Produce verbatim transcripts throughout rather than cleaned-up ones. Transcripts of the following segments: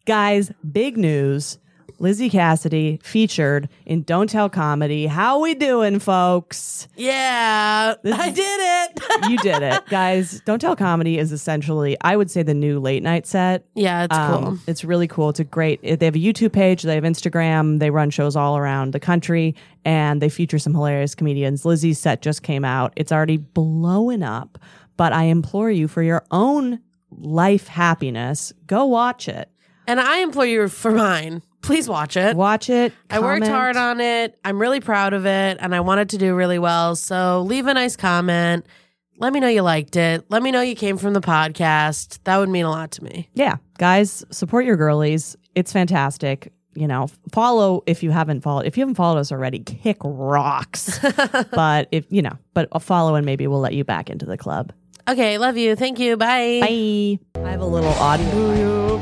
Guys, big news. Lizzie Cassidy featured in Don't Tell Comedy. How we doing, folks? Yeah, This I is- did it. You did it. Guys, Don't Tell Comedy is essentially, I would say, the new late night set. Yeah, it's Um, cool. It's really cool. It's a great, they have a YouTube page, they have Instagram, they run shows all around the country, and they feature some hilarious comedians. Lizzie's set just came out. It's already blowing up, but I implore you for your own life happiness, go watch it. And I implore you for mine. Please watch it. Watch it. I worked comment. hard on it. I'm really proud of it, and I want it to do really well. So leave a nice comment. Let me know you liked it. Let me know you came from the podcast. That would mean a lot to me. Yeah, guys, support your girlies. It's fantastic. You know, follow if you haven't followed. If you haven't followed us already, kick rocks. But if you know, but a follow and maybe we'll let you back into the club. Okay, love you. Thank you. Bye. Bye. I have a little audio.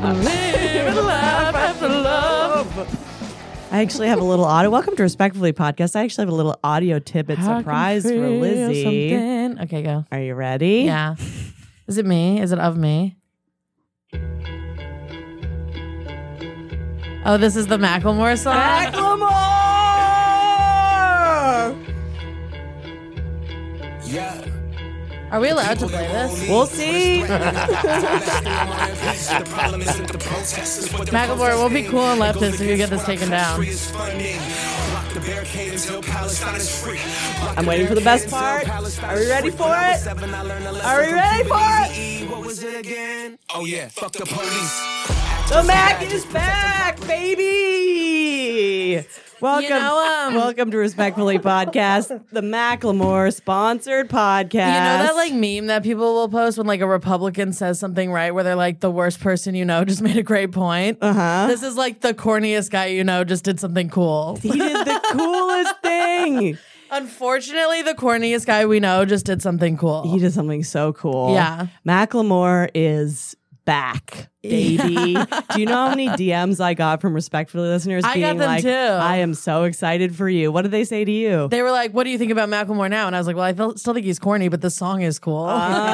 I actually have a little audio. Welcome to Respectfully Podcast. I actually have a little audio tidbit surprise for Lizzie. Something. Okay, go. Are you ready? Yeah. Is it me? Is it of me? Oh, this is the Macklemore song? Macklemore! Yeah. Are we allowed to play this? We'll see. Macklemore, we'll be cool and leftist if you get this taken down. I'm waiting for the best part. Are we ready for it? Are we ready for it? What was it again? Oh yeah, fuck the police. The Mac is back, baby. Welcome, You know, um, welcome to Respectfully Podcast, the Macklemore sponsored podcast. You know that like meme that people will post when like a Republican says something right where they're like the worst person you know just made a great point? Uh-huh. This is like the corniest guy you know just did something cool. He did the coolest thing. Unfortunately, the corniest guy we know just did something cool. He did something so cool. Yeah. Macklemore is back, baby. Do you know how many D Ms I got from Respectfully listeners I being got them like, too. I am so excited for you. What did they say to you? They were like, "What do you think about Macklemore now?" And I was like, "Well, I feel, still think he's corny, but the song is cool."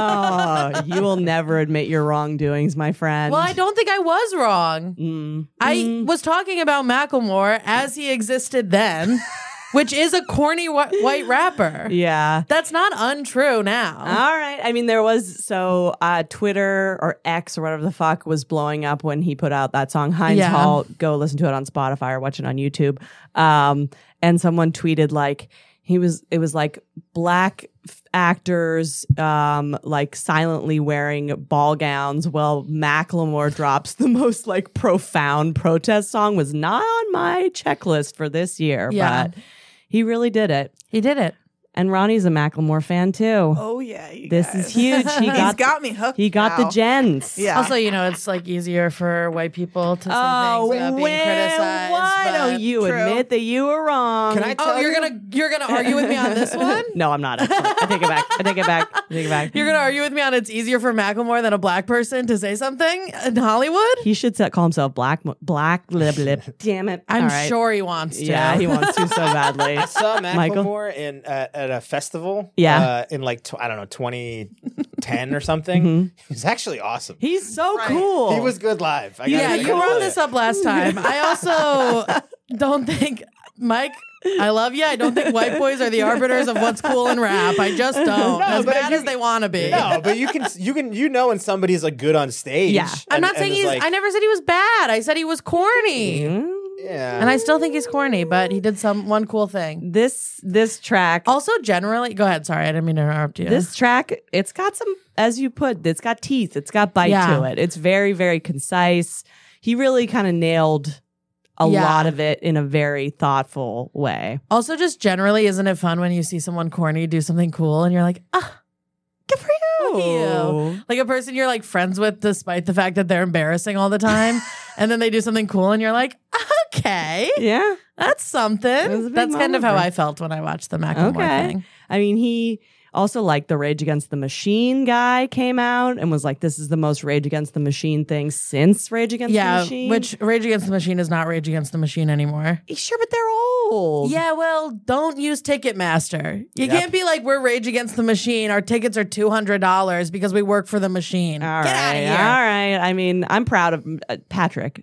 Oh, you will never admit your wrongdoings, my friend. Well, I don't think I was wrong. Mm. I Mm. was talking about Macklemore as he existed then, which is a corny wh- white rapper. Yeah. That's not untrue now. All right. I mean, there was so uh, Twitter or X or whatever the fuck was blowing up when he put out that song Heinz Yeah. Hall. Go listen to it on Spotify or watch it on YouTube. Um, and someone tweeted like he was. It was like black f- actors um, like silently wearing ball gowns while Macklemore drops the most like profound protest song. Was not on my checklist for this year, Yeah. but he really did it. He did it. And Ronnie's a Macklemore fan too. Oh yeah, you This guys. is huge. He He's got, got me hooked. he got now. the gens. Yeah. Also, you know, it's like easier for white people to say Oh, things without being well, criticized. why but- don't you True. admit that you were wrong? Can I Oh, tell you're you? gonna you're gonna argue with me on this one? No, I'm not. Actually. I take it back. I take it back. I take it back. You're gonna argue with me on it's easier for Macklemore than a black person to say something in Hollywood? He should set, call himself Black Black Lib Lib. Damn it! I'm All right. sure he wants to. Yeah, he wants to so badly. I saw Michael? Macklemore in uh, at a festival. Yeah. uh, in like tw- I don't know twenty ten or something. Mm-hmm. He was actually awesome. He's so Right. cool. He was good live. I Yeah, gotta- I you gotta brought tell this ya. up last time. I also don't think, Mike, I love you. I don't think white boys are the arbiters of what's cool in rap. I just don't. No, as but if bad you- as they want to be. No, but you can you can you know when somebody's like good on stage. Yeah. I'm and- not and saying is he's, like, I never said he was bad. I said he was corny. Mm. yeah. And I still think he's corny, but he did some one cool thing. This this track. Also, generally, go ahead. Sorry, I didn't mean to interrupt you. This track, it's got some, as you put, it's got teeth. It's got bite Yeah. to it. It's very, very concise. He really kind of nailed a Yeah. lot of it in a very thoughtful way. Also, just generally, isn't it fun when you see someone corny do something cool and you're like, ah, good for you. Look at you. Like a person you're like friends with despite the fact that they're embarrassing all the time. And then they do something cool and you're like, okay, Yeah. that's something. It was a big That's kind of moment how for- I felt when I watched the Macklemore Okay. thing. I mean, he also like the Rage Against the Machine guy came out and was like, this is the most Rage Against the Machine thing since Rage Against the Yeah, Machine. which Rage Against the Machine is not Rage Against the Machine anymore. Sure, but they're old. Yeah, well, don't use Ticketmaster. You Yep. can't be like, we're Rage Against the Machine. Our tickets are two hundred dollars because we work for the machine. All Get right. out of here. All right. I mean, I'm proud of uh, Patrick.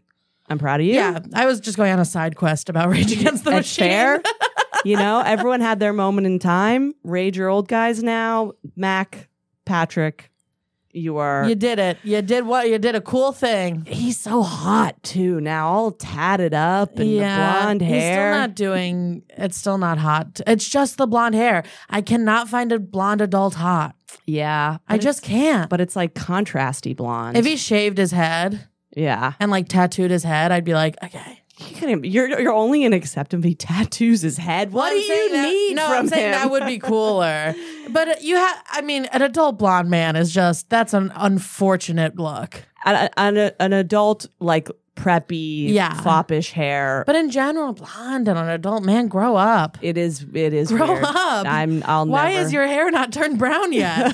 I'm proud of you. Yeah, I was just going on a side quest about Rage Against the That's Machine. fair. You know, everyone had their moment in time. Rage, your old guys now. Mac, Patrick, you are. You did it. You did what? You did a cool thing. He's so hot too now, all tatted up and the blonde hair. He's still not doing. It's still not hot. It's just the blonde hair. I cannot find a blonde adult hot. Yeah, I just can't. But it's like contrasty blonde. If he shaved his head yeah, and like tattooed his head, I'd be like, okay. You couldn't- You're you're only gonna accept him if he tattoos his head. What I'm do saying you that- need No, from I'm saying him? that would be cooler. But you have. I mean, an adult blonde man is just that's an unfortunate look. an, an, an adult like preppy, Yeah. foppish hair. But in general, blonde and an adult man, grow up. it is it is Grow weird. up. I'm I'll Why never. is your hair not turned brown yet?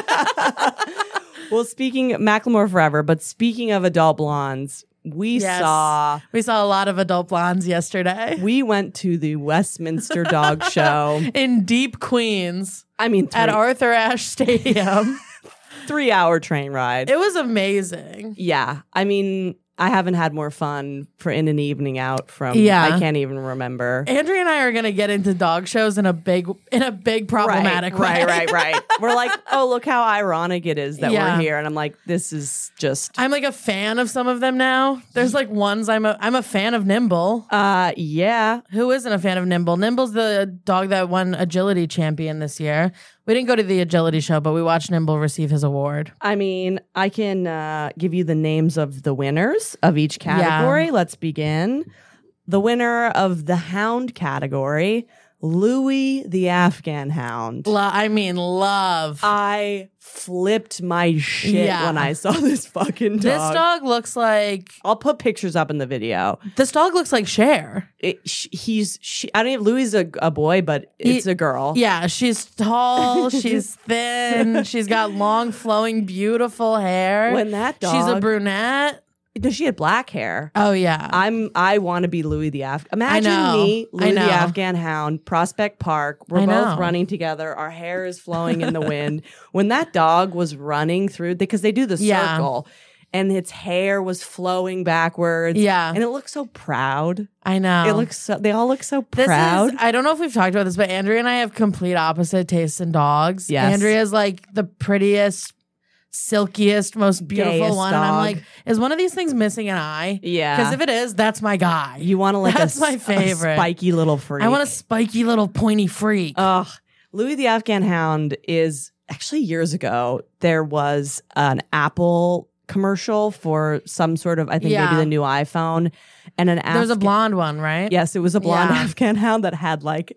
Well, speaking Macklemore forever, but speaking of adult blondes, we Yes. saw We saw a lot of adult blondes yesterday we went to the Westminster Dog Show. in deep Queens I mean, three, at Arthur Ashe Stadium. three hour train ride. It was amazing. Yeah, I mean, I haven't had more fun for in an evening out from. Yeah. I can't even remember. Andrea and I are gonna get into dog shows in a big, in a big problematic right, way. right, right, right. We're like, oh, look how ironic it is that Yeah. we're here, and I'm like, this is just. I'm like a fan of some of them now. There's like ones I'm a I'm a fan of Nimble. Uh, yeah. Who isn't a fan of Nimble? Nimble's the dog that won agility champion this year. We didn't go to the agility show, but we watched Nimble receive his award. I mean, I can uh, give you the names of the winners of each category. Let's begin. The winner of the hound category, Louis the Afghan Hound. Lo- I mean, love. I flipped my shit Yeah. when I saw this fucking dog. This dog looks like I'll put pictures up in the video. this dog looks like Cher. It, sh- he's she, I don't even Louis is a, a boy, but it's He- a girl. Yeah, she's tall, she's thin, she's got long, flowing, beautiful hair. When that she's a dog- brunette. No, she had black hair. Oh yeah, I'm. I want to be Louis the Afghan. Imagine know. me, I Louis know. the Afghan Hound, Prospect Park. We're I both know. running together. Our hair is flowing in the wind. When that dog was running through, because they do the Yeah. circle, and its hair was flowing backwards. Yeah. and it looked so proud. I know. It looks so. They all look so This proud. is, I don't know if we've talked about this, but Andrea and I have complete opposite tastes in dogs. Yes. Andrea's like the prettiest, silkiest, most beautiful Gayest one. And I'm dog. like, is one of these things missing an eye? Yeah. Because if it is, that's my guy. you want to like That's a, my s- favorite. a spiky little freak. I want a spiky little pointy freak. Ugh. Louis the Afghan Hound is actually years ago, there was an Apple commercial for some sort of, I think Yeah. maybe the new iPhone. And an There's a Afghan- blonde one, right? Yes, it was a blonde Yeah. Afghan Hound that had like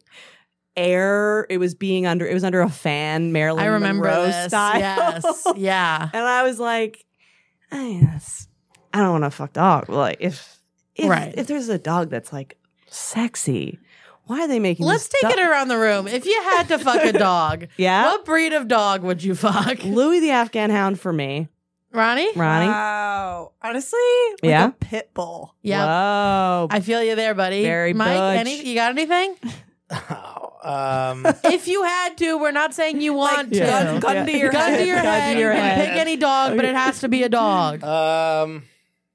air. It was being under, it was under a fan, Marilyn I remember Monroe this. style. Yes. Yeah. And I was like, I, yes, I don't want to fuck dog. Like if, if, Right. if there's a dog that's like sexy, why are they making Let's this take dog- it around the room. If you had to fuck a dog, Yeah? what breed of dog would you fuck? Louis the Afghan Hound for me. Ronnie? Ronnie? Wow. Honestly, like Yeah? a pit bull. Yeah. Whoa. I feel you there, buddy. Very Mike, butch. any, you got anything? um, If you had to, we're not saying you want to. gun, gun Yeah. to your Gun head. to your Gun to head. your You can head. pick any dog, but it has to be a dog. um,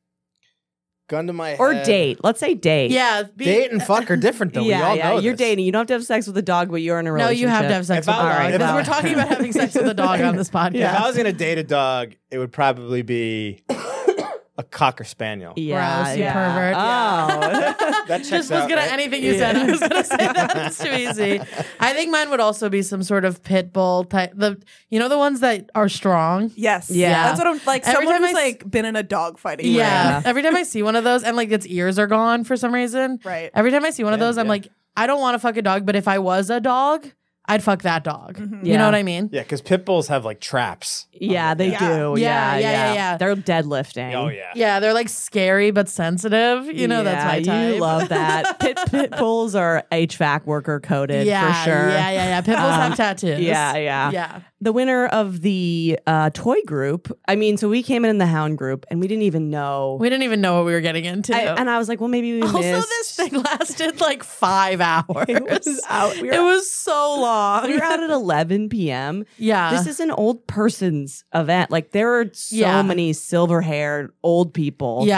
gun to my or head. date. Let's say date. Yeah. be- Date and fuck are different though. yeah, we all yeah. know You're this. dating. You don't have to have sex with a dog, but you're in a No, relationship. you have to have sex If with a I- dog. Alright, Because if we're I- talking about having sex with a dog on this podcast. If I was gonna date a dog, it would probably be a cocker spaniel. Yeah, Gross, you yeah. pervert. Oh. That checks Just was out, gonna right? anything you said. I was gonna say that. It's too easy. I think mine would also be some sort of pit bull type. The you know the ones that are strong. Yes. Yeah. That's what I'm like. Every Someone time who's I s- like been in a dog fighting. Yeah. Every time I see one of those, and like its ears are gone for some reason. Right. Every time I see one of Yeah, those, I'm yeah. like, I don't want to fuck a dog, but if I was a dog, I'd fuck that dog. You Yeah. know what I mean? Yeah, because pit bulls have like traps. Yeah, they Yeah. do. Yeah, Yeah, yeah, yeah, yeah. They're deadlifting. Oh yeah. Yeah, they're like scary but sensitive. You know, that's my Yeah, type. You love that. Pit, pit bulls are H V A C worker coded yeah, for sure. Yeah, yeah, yeah. Pit bulls Um, have tattoos. yeah, yeah. Yeah. The winner of the uh, toy group. I mean, so we came in in the hound group and we didn't even know. We didn't even know what we were getting into. I, and I was like, well, maybe we also, missed. this thing lasted like five hours. It was out. We were, It was so long. we were out at eleven p.m. yeah. This is an old person's event. Like there are so Yeah. many silver haired old people. yeah.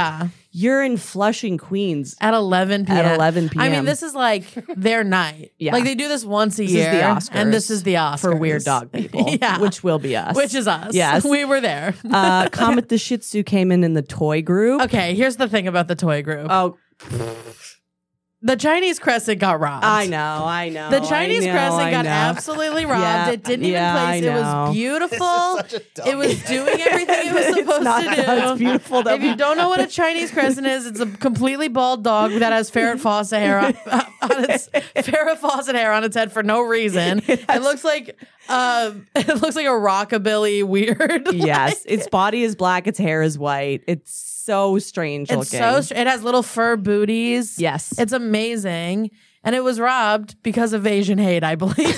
You're in Flushing, Queens. At eleven p.m. At eleven p.m. I mean, this is like their night. Yeah. Like they do this once a This year. is the Oscars. And this is the Oscars. For weird dog people. Yeah. Which will be us. Which is us. Yes. We were there. uh, Comet the Shih Tzu came in in the toy group. Okay, here's the thing about the toy group. Oh, The Chinese Crescent got robbed. I know, I know. The Chinese I know, Crescent I got know. absolutely robbed. Yeah, It didn't yeah, even I place. It know. was beautiful. Such a dumb It was doing everything it was It's supposed not to that do. it's beautiful, though. If you don't know what a Chinese Crescent is, it's a completely bald dog that has Farrah Fawcett hair on, on its Farrah Fawcett hair on its head for no reason. It, looks like uh, it looks like a rockabilly weird. Yes, its body is black, its hair is white. It's so strange It's looking. so str- it has little fur booties. Yes. It's amazing. And it was robbed because of Asian hate, I believe.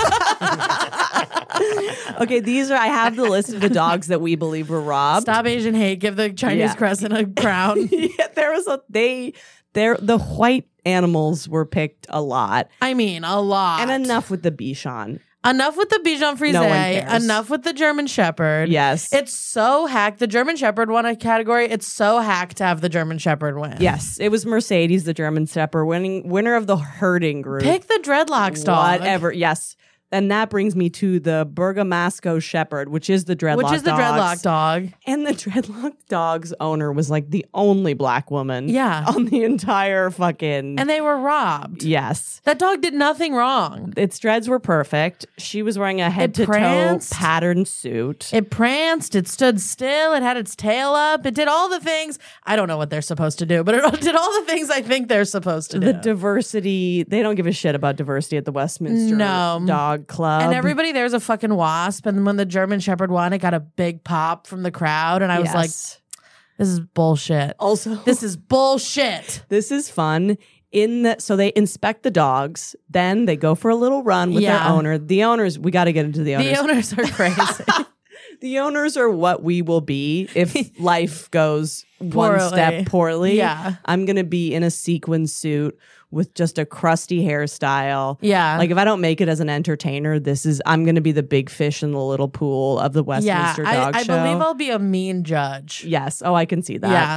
Okay, these are I have the list of the dogs that we believe were robbed. Stop Asian hate. Give the Chinese Yeah. Crescent a crown. Yeah, there was a they there the white animals were picked a lot. I mean, a lot. And enough with the Bichon. Enough with the Bichon Frise. No one cares. Enough with the German Shepherd. Yes. It's so hacked. The German Shepherd won a category. It's so hacked to have the German Shepherd win. Yes, it was Mercedes, the German Shepherd, winning winner of the herding group. Pick the dreadlocks dog. Whatever. Yes. And that brings me to the Bergamasco Shepherd, which is the dreadlock Which is the dogs. dreadlock dog. And the dreadlock dog's owner was like the only black woman Yeah. on the entire fucking. And they were robbed. yes. That dog did nothing wrong. Its dreads were perfect. She was wearing a head to toe pranced. patterned suit. It pranced. It stood still. It had its tail up. It did all the things. I don't know what they're supposed to do, but it did all the things I think they're supposed to do. The diversity, they don't give a shit about diversity at the Westminster No. Dog Club. And everybody there's a fucking wasp. And when the German Shepherd won, it got a big pop from the crowd. And I was like, Yes. this is bullshit. also, This is bullshit. this is fun. In that, so they inspect the dogs, then they go for a little run with Yeah. their owner. The owners, we got to get into the owners. The owners are crazy. The owners are what we will be if life goes one Poorly. step poorly. Yeah. I'm going to be in a sequin suit with just a crusty hairstyle. Yeah. Like if I don't make it as an entertainer, this is, I'm going to be the big fish in the little pool of the yeah. Westminster I, Dog I Show. believe I'll be a mean judge. Yes. Oh, I can see that. Yeah.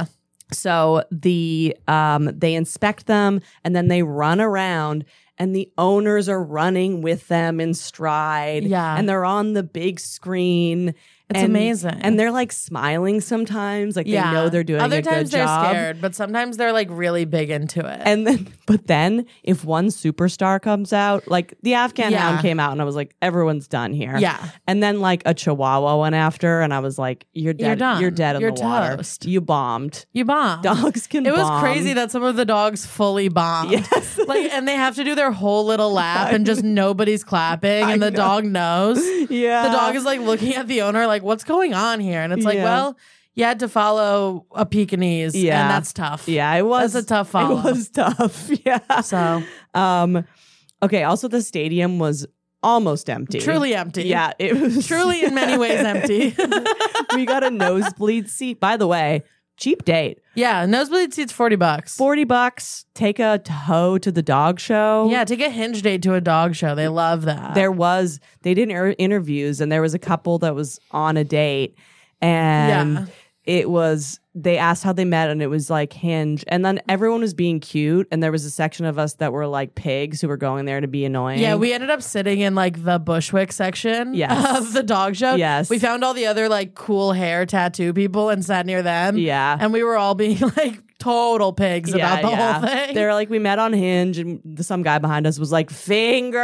So the um they inspect them and then they run around and the owners are running with them in stride. Yeah. And they're on the big screen. It's and, amazing. And they're like smiling sometimes, like Yeah. they know they're doing Other a good times they're job. scared, but sometimes they're like really big into it. And then, but then if one superstar comes out, like the Afghan Yeah. Hound came out and I was like, everyone's done here. Yeah. And then like a Chihuahua went after and I was like, you're dead. You're done. You're dead in You're the water. toast. You bombed. you bomb. Dogs can It was bomb. crazy that some of the dogs fully bombed. Yes. Like, and they have to do their whole little lap and just nobody's clapping and the know. dog knows. Yeah. The dog is like looking at the owner like, what's going on here? And it's like, Yeah. well, you had to follow a Pekingese. Yeah. And that's tough. Yeah, it was That's a tough follow. It was tough. Yeah. So um okay, also the stadium was almost empty. truly empty. Yeah, it was Truly in many ways empty. we got a nosebleed seat. By the way, cheap date. Yeah. Nosebleed seats forty bucks. forty bucks. Take a tow to the dog show. Yeah, take a hinge date to a dog show. They love that. There was they did inter- interviews and there was a couple that was on a date and Yeah. it was they asked how they met and it was like Hinge and then everyone was being cute and there was a section of us that were like pigs who were going there to be annoying. Yeah, we ended up sitting in like the Bushwick section Yes. of the dog show. Yes. We found all the other like cool hair tattoo people and sat near them. Yeah. And we were all being like total pigs about the whole thing. They were like, we met on Hinge, and the, some guy behind us was like, finger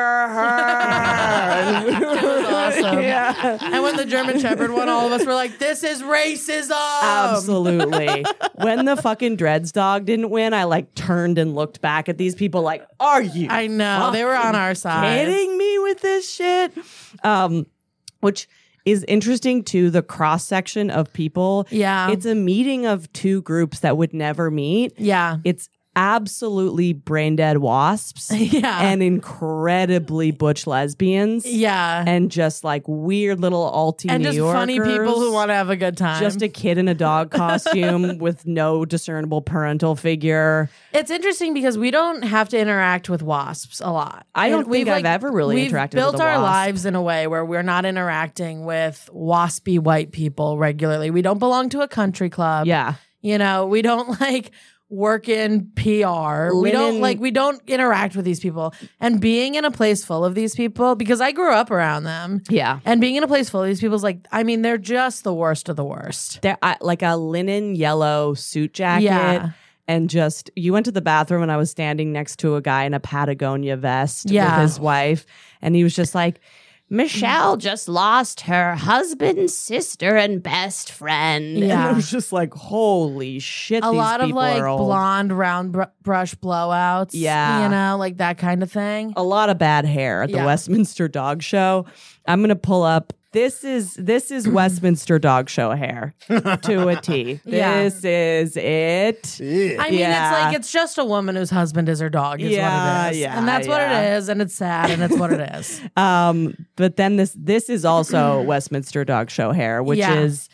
her. It was awesome. Yeah. And when the German Shepherd won, all of us were like, this is racism. Absolutely. When the fucking Dreads dog didn't win, I like turned and looked back at these people like, are you I know. They were on our side. kidding me with this shit? Um, which is interesting too, the cross section of people. Yeah. It's a meeting of two groups that would never meet. Yeah. It's absolutely brain dead wasps Yeah. and incredibly butch lesbians Yeah. and just like weird little alty And New just funny Yorkers. people who want to have a good time. Just a kid in a dog costume with no discernible parental figure. It's interesting because we don't have to interact with wasps a lot. I don't And think we've, I've ever really we've interacted built with a our wasp. lives in a way where we're not interacting with waspy white people regularly. We don't belong to a country club. Yeah. You know, we don't like work in P R. We don't Linen- like we don't interact with these people. And being in a place full of these people, because I grew up around them. Yeah. And being in a place full of these people is like, I mean, they're just the worst of the worst. They're I, like a linen yellow suit jacket. Yeah. And just, you went to the bathroom and I was standing next to a guy in a Patagonia vest Yeah. with his wife. And he was just like, Michelle just lost her husband, sister, and best friend. Yeah. And it was just like, holy shit, A these lot of people like are old. blonde round br- brush blowouts. Yeah. You know, like that kind of thing. A lot of bad hair at the Yeah. Westminster Dog Show. I'm going to pull up. This is this is Westminster Dog Show hair to a T. Yeah. This is it. I mean, Yeah. it's like it's just a woman whose husband is her dog, is Yeah, what it is. yeah, and that's what yeah. it is, and it's sad, and it's what it is. Um, but then this this is also Westminster Dog Show hair, which Yeah. is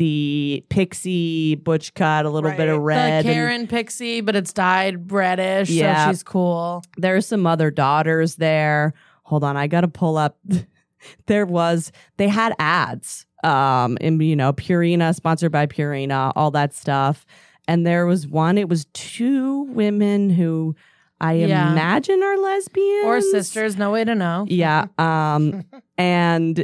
the pixie butch cut, a little bit of Right. red. The and Karen Pixie, but it's dyed reddish, Yeah. so she's cool. there's some other daughters there. Hold on, I gotta pull up. There was they had ads. Um, and you know, Purina, sponsored by Purina, all that stuff. And there was one. It was two women who I Yeah. imagine are lesbians Or sisters, no way to know. Yeah. Um, and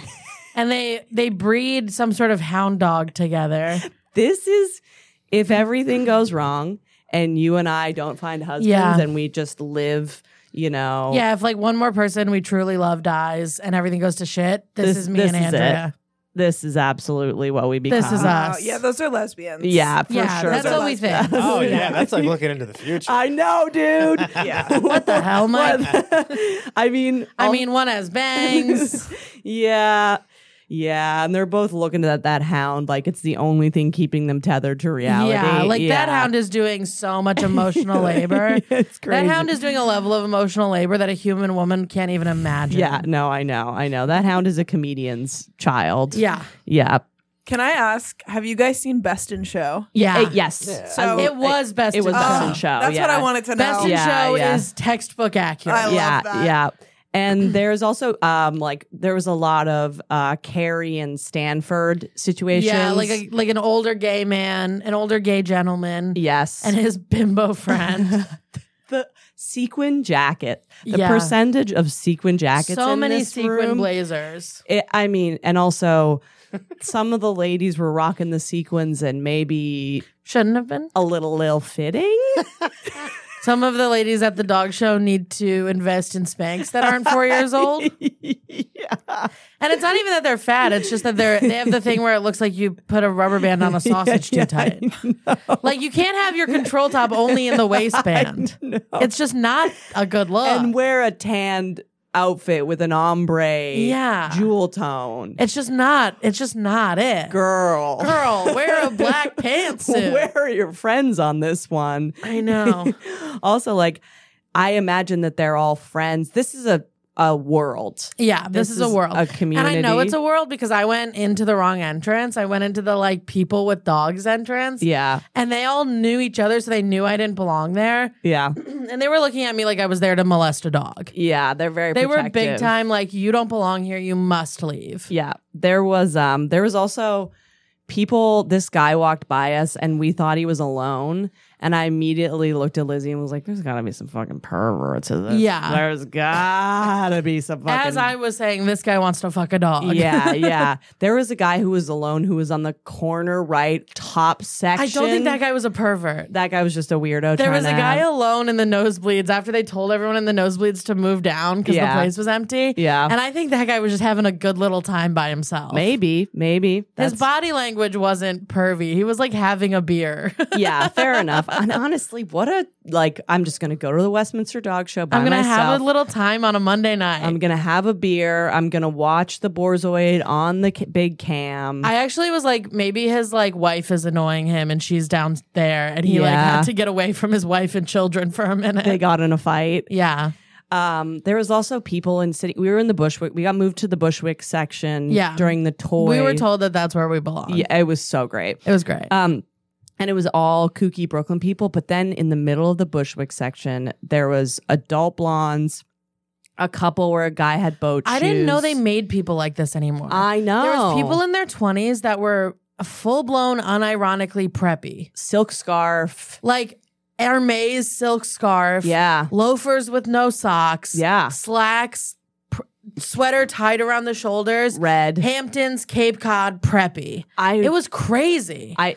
And they they breed some sort of hound dog together. this is if everything goes wrong and you and I don't find husbands Yeah. and we just live, you know. Yeah, if like one more person we truly love dies and everything goes to shit, this, This- is me this and is it. Andrea. This is absolutely what we become. This is us. Uh, yeah, those are lesbians. Yeah, for Yeah, sure. that's Those are what we think. lesbians. Oh yeah, that's like looking into the future. I know, dude. Yeah. What the hell, Mike? I mean, I I'll- mean, one has bangs. yeah. Yeah, and they're both looking at that hound like it's the only thing keeping them tethered to reality. Yeah, like that Yeah. hound is doing so much emotional labor. It's crazy. That hound is doing a level of emotional labor that a human woman can't even imagine. Yeah, no, I know, I know. That hound is a comedian's child. Yeah. Yeah. Can I ask, have you guys seen Best in Show? Yeah. Uh, yes. So- it was best It was in best show. in show. That's yeah. what I wanted to know. Best in Yeah, show yeah. is textbook accurate. I love yeah, that. yeah. And there's also um like there was a lot of uh Carrie and Stanford situations. yeah, like a, like an older gay man, an older gay gentleman, yes. and his bimbo friend. the sequin jacket. The Yeah. percentage of sequin jackets so in many this sequin room, blazers. it, I mean, and also some of the ladies were rocking the sequins and maybe Shouldn't have been. a little ill fitting. Some of the ladies at the dog show need to invest in Spanx that aren't four years old. yeah. And it's not even that they're fat. It's just that they're they have the thing where it looks like you put a rubber band on a sausage Yeah, too tight. Like you can't have your control top only in the waistband. It's just not a good look. And wear a tanned outfit with an ombre Yeah. jewel tone. it's just not. It's just not it. Girl. Girl, wear a black pantsuit. Where are your friends on this one? I know. Also, like, I imagine that they're all friends. This is a, a world. Yeah, this, This is, a is world. a community. And I know it's a world because I went into the wrong entrance. I went into the like people with dogs entrance. Yeah. And they all knew each other, so they knew I didn't belong there. Yeah. And they were looking at me like I was there to molest a dog. Yeah. They're very They were big protective. time, like, you don't belong here, you must leave. Yeah. There was um there was also people, this guy walked by us and we thought he was alone. And I immediately looked at Lizzie and was like, there's gotta be some fucking perverts in this. Yeah. There's gotta be some fucking As I was saying, this guy wants to fuck a dog. Yeah, yeah. There was a guy who was alone who was on the corner right top section. I don't think that guy was a pervert. That guy was just a weirdo. There trying was a to guy have- alone in the nosebleeds after they told everyone in the nosebleeds to move down because Yeah. the place was empty. Yeah. And I think that guy was just having a good little time by himself. Maybe, maybe. His That's- body language wasn't pervy. He was like having a beer. Yeah, fair enough. And honestly, what a like. I'm just gonna go to the Westminster Dog Show by I'm going to myself. have a little time on a Monday night. I'm gonna have a beer. I'm gonna watch the Borzoid on the ca- big cam. I actually was like, maybe his like wife is annoying him and she's down there and he like Yeah. had to get away from his wife and children for a minute. they got in a fight. yeah. Um, there was also people in city. We were in the Bushwick. We got moved to the Bushwick section. Yeah. during the toy. We were told that that's where we belong. Yeah, it was so great. It was great. Um, and it was all kooky Brooklyn people. But then in the middle of the Bushwick section, there was adult blondes, a couple where a guy had boat shoes. I didn't know they made people like this anymore. I know. There was people in their twenties that were full blown, unironically preppy. Silk scarf. Like Hermes silk scarf. Yeah. Loafers with no socks. Yeah. Slacks. Pr- sweater tied around the shoulders. Red. Hamptons, Cape Cod, preppy. I It was crazy. I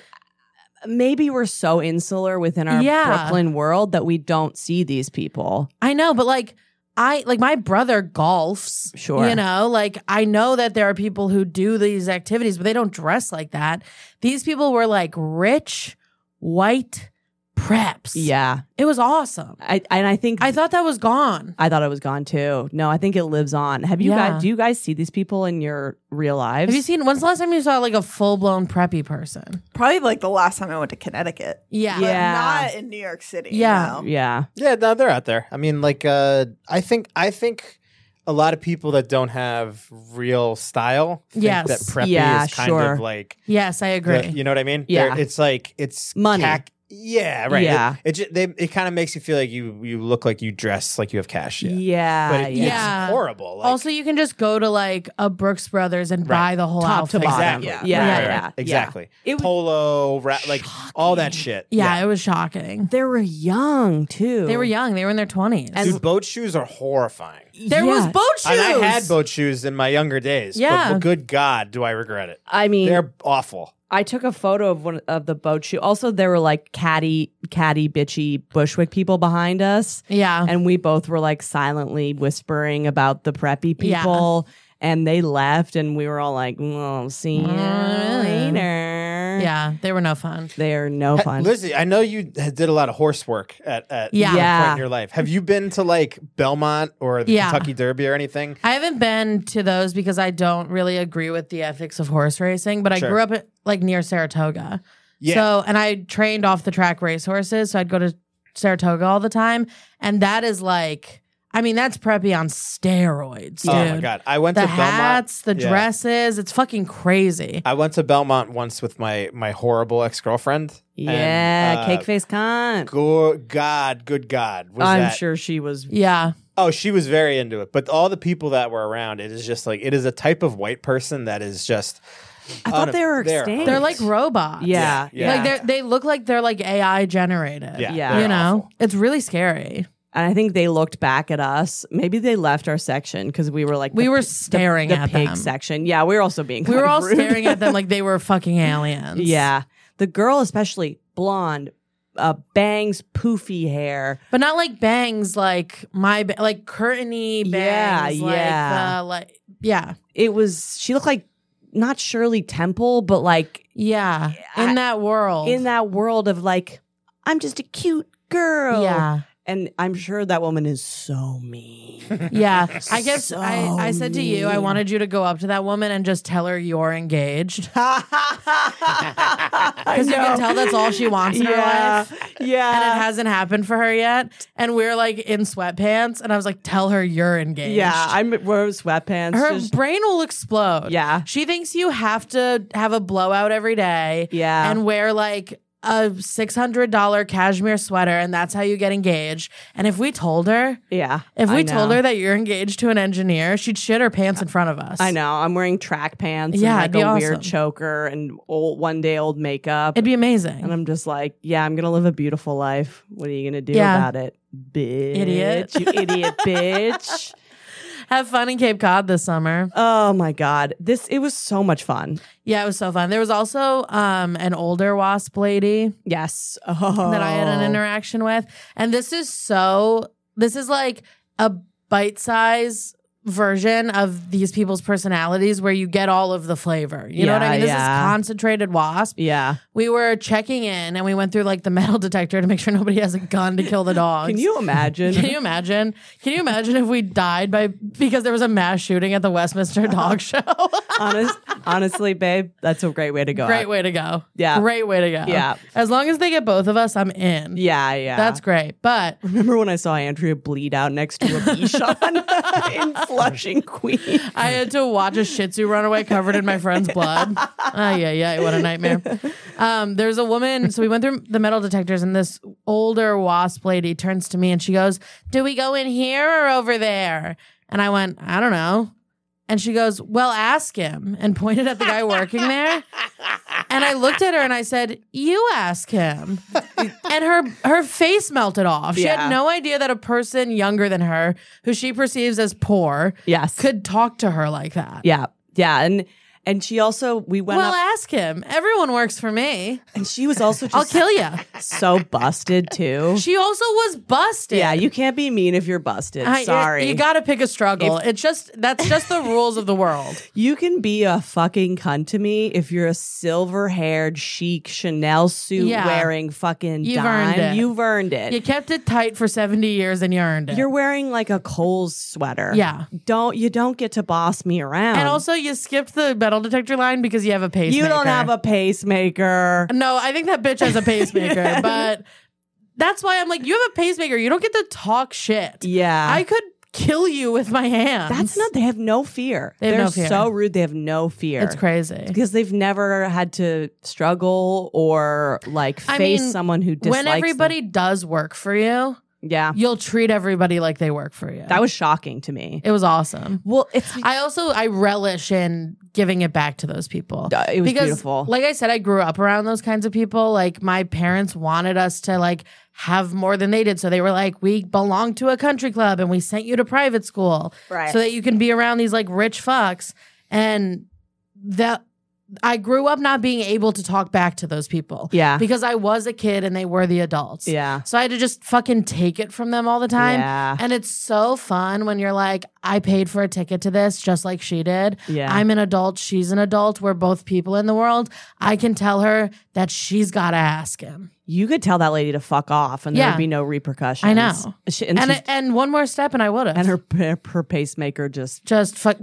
maybe we're so insular within our Yeah. Brooklyn world that we don't see these people. I know, but like I like my brother golfs. Sure. You know, like I know that there are people who do these activities, but they don't dress like that. These people were like rich, white preps. Yeah. It was awesome. I and I think I thought that was gone. I thought it was gone too. No, I think it lives on. Have you Yeah. guys do you guys see these people in your real lives? Have you seen when's the last time you saw like a full blown preppy person? Probably like the last time I went to Connecticut. Yeah. But Yeah. not in New York City. Yeah. no. Yeah. Yeah, no, they're out there. I mean, like, uh, I think, I think a lot of people that don't have real style think Yes. that preppy Yeah, is kind sure. of like, Yes, I agree. the- you know what I mean? Yeah. They're- it's like it's Money. cac- yeah, right. Yeah. It it, ju- they, it kind of makes you feel like you you look like you dress like you have cash. Yeah, Yeah. but it, yeah. it's horrible. Like, Also, you can just go to like a Brooks Brothers and Right. buy the whole Top to outfit. bottom. exactly. Yeah. Right, Yeah, right, yeah, right. yeah. exactly. It was- Polo, ra- like all that shit. Yeah, it was shocking. They were young too. They were young. They were in their twenties. Dude, boat shoes are horrifying. There was Yeah. boat shoes. And I had boat shoes in my younger days. Yeah. But, but good God, do I regret it? I mean, They're awful. I took a photo of one of the boat shoe. Also, there were like catty, catty, bitchy Bushwick people behind us. Yeah. And we both were like silently whispering about the preppy Yeah. people. And they left, and we were all like, well, see you Mm. later. Yeah, they were no fun. They're no Ha- fun. Lizzie, I know you had- did a lot of horse work at, at Yeah. some Yeah. point in your life. Have you been to like Belmont or the Yeah. Kentucky Derby or anything? I haven't been to those because I don't really agree with the ethics of horse racing, but I Sure. grew up at, like near Saratoga. Yeah. So, and I trained off the track racehorses, so I'd go to Saratoga all the time, and that is like, I mean, that's preppy on steroids, dude. Oh my God. I went The to Belmont. hats, the Yeah. dresses, it's fucking crazy. I went to Belmont once with my my horrible ex girlfriend. yeah, cake face cunt. Good God, good God. Was I'm that- sure she was. Yeah. Oh, she was very into it. But all the people that were around, it is just like, it is a type of white person that is just. I thought they were they're- extinct. They're like robots. Yeah, Yeah. Like they they look like they're like A I generated. Yeah. Yeah. they're You know? awful. It's really scary. And I think they looked back at us. Maybe they left our section because we were like We the were pi- staring the, the at pig them. section. Yeah, we were also being. We kind were of all rude. staring at them like they were fucking aliens. Yeah, the girl especially blonde, uh, bangs, poofy hair. But not like bangs like my ba- like curtainy Yeah, bangs. like, yeah. uh, like yeah. It was. She looked like not Shirley Temple, but like Yeah. In I- that world. in that world of like, I'm just a cute girl. Yeah. And I'm sure that woman is so mean. Yeah. I guess So I, I said to you, I mean. wanted you to go up to that woman and just tell her you're engaged. Because you can tell that's all she wants in her yeah, life. yeah. And it hasn't happened for her yet. And we're like in sweatpants. And I was like, tell her you're engaged. yeah, I'm wearing sweatpants. Her just- brain will explode. Yeah. She thinks you have to have a blowout every day. Yeah. And wear like a six hundred dollars cashmere sweater, and that's how you get engaged. And if we told her, yeah. if we I told know. her that you're engaged to an engineer, she'd shit her pants in front of us. I know. I'm wearing track pants Yeah, and like it'd be a awesome. weird choker and old one day old makeup. It'd be amazing. and I'm just like, yeah, I'm gonna live a beautiful life. What are you gonna do Yeah. about it? Bitch. Idiot. You idiot bitch. Have fun in Cape Cod this summer. Oh my God. This it was so much fun. Yeah, it was so fun. There was also um, an older WASP lady Yes. Oh. that I had an interaction with. And this is so, this is like a bite size version of these people's personalities where you get all of the flavor. You know what I Yeah, mean? This yeah. is concentrated WASP. Yeah. We were checking in and we went through like the metal detector to make sure nobody has a gun to kill the dogs. Can you imagine? Can you imagine? Can you imagine if we died by because there was a mass shooting at the Westminster Dog Show? Honest, honestly, babe, that's a great way to go. Great out. way to go. Yeah. Great way to go. Yeah. As long as they get both of us, I'm in. Yeah, yeah. That's great. But Remember when I saw Andrea bleed out next to a Bichon in Flushing, Queens? I had to watch a Shih Tzu run away covered in my friend's blood. Oh, yeah, yeah. What a nightmare. Um, there's a woman. So we went through the metal detectors, and this older WASP lady turns to me and she goes, "Do we go in here or over there?" And I went, "I don't know." And she goes, well, ask him, and pointed at the guy working there. And I looked at her and I said, you ask him. And her her face melted off. She Yeah. had no idea that a person younger than her, who she perceives as poor, Yes. could talk to her like that. Yeah. Yeah. And and she also we went Well, up ask him. Everyone works for me. and she was also I'll just kill you. so busted too. She also was busted. Yeah, you can't be mean if you're busted. I- Sorry. You, got to pick a struggle. it's just, that's just the rules of the world. You can be a fucking cunt to me if you're a silver haired, chic Chanel suit Yeah. wearing fucking You've dime. earned it. You've earned it. You kept it tight for seventy years and you earned it. You're wearing like a Kohl's sweater. Yeah. Don't you don't get to boss me around. And also, you skipped the metal detector line because you have a pacemaker. you don't have a pacemaker. No, I think that bitch has a pacemaker, but that's why I'm like, you have a pacemaker. You don't get to talk shit. Yeah. I could kill you with my hands. That's not they have no fear. They have They're no fear. so rude. They have no fear. It's crazy. Because they've never had to struggle or like face I mean, someone who dislikes When everybody them. does work for you, Yeah. you'll treat everybody like they work for you. That was shocking to me. it was awesome. Well, it's I also I relish in giving it back to those people. Uh, it was because, beautiful. Like I said, I grew up around those kinds of people. Like my parents wanted us to like have more than they did, so they were like, "We belong to a country club, and we sent you to private school, Right. so that you can be around these like rich fucks." And that I grew up not being able to talk back to those people. Yeah. Because I was a kid and they were the adults. Yeah. So I had to just fucking take it from them all the time. Yeah. And it's so fun when you're like, I paid for a ticket to this just like she did. Yeah. I'm an adult. She's an adult. We're both people in the world. I can tell her that she's got to ask him. You could tell that lady to fuck off and Yeah. there'd be no repercussions. I know. She, and And, she's- and one more step and I would have. and her her pacemaker just just fuck.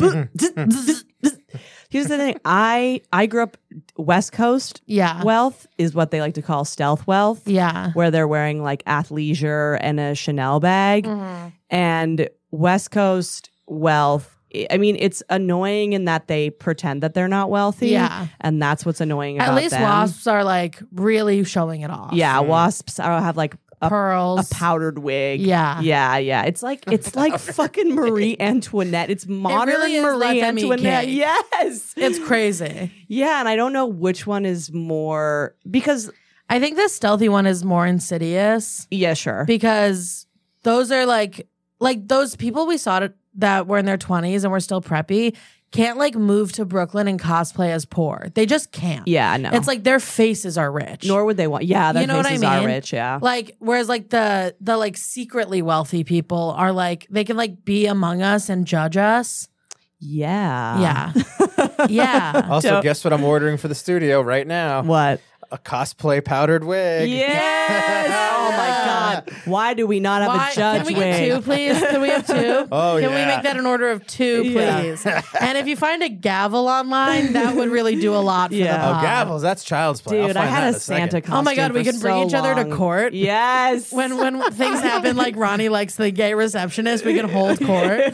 Here's the thing. I I grew up West Coast Yeah. wealth is what they like to call stealth wealth. Yeah. Where they're wearing like athleisure and a Chanel bag. Mm-hmm. And West Coast wealth, I mean, it's annoying in that they pretend that they're not wealthy. Yeah. And that's what's annoying At about least them. wasps are like really showing it off. Yeah, wasps are- have like a, Pearls. a powdered wig. Yeah. Yeah, yeah. It's like it's like fucking Marie Antoinette. It's modern really is Let Marie Them Eat Antoinette. Cake. Yes. It's crazy. Yeah, and I don't know which one is more because I think the stealthy one is more insidious yeah, sure. because those are like like those people we saw t- that were in their twenties and were still preppy can't like move to Brooklyn and cosplay as poor. They just can't. Yeah, no. It's like their faces are rich. Nor would they want. Yeah, their You know what I faces are mean? rich. Yeah. Like whereas like the the like secretly wealthy people are like they can like be among us and judge us. yeah. Yeah. Yeah. Also, Don't- guess what I'm ordering for the studio right now? What? A cosplay powdered wig. Yes. Oh my God. Why do we not have Why- a judge Can we wig? get two, please? Can we have two? Oh, Can yeah. we make that an order of two, Yeah. please? And if you find a gavel online, that would really do a lot for Yeah. the Oh, pod. gavels. That's child's play. I'll Dude, I find had that a in second. Santa costume. Oh my God, we for can bring so each other to long. court. Yes. When when things happen like Ronnie likes the gay receptionist, we can hold court.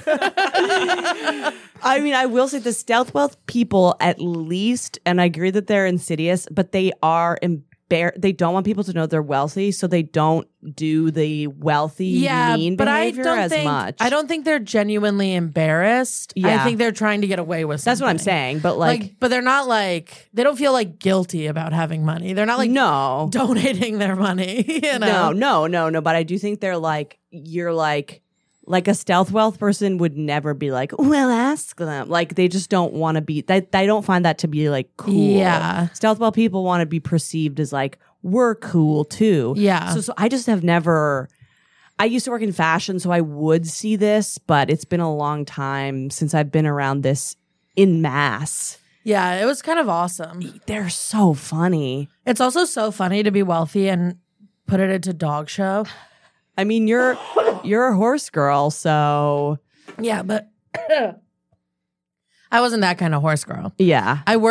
I mean, I will say the stealth wealth people, at least, and I agree that they're insidious, but they are embar- They don't want people to know they're wealthy, so they don't do the wealthy, Yeah, mean but I behavior don't as think much. I don't think they're genuinely embarrassed. I Yeah. think they're trying to get away with something. That's what I'm saying. But like, Like, but they're not like they don't feel like guilty about having money. They're not like no, donating their money. You know? no, no, no, no. But I do think they're like, you're like, like a stealth wealth person would never be like, well, ask them. Like they just don't want to be. They, they don't find that to be like cool. Yeah. Stealth wealth people want to be perceived as like we're cool too. Yeah. So, so I just have never. I used to work in fashion, so I would see this, but it's been a long time since I've been around this in mass. Yeah, it was kind of awesome. They're so funny. It's also so funny to be wealthy and put it into dog show. I mean, you're you're a horse girl, so Yeah, but I wasn't that kind of horse girl. yeah. I worked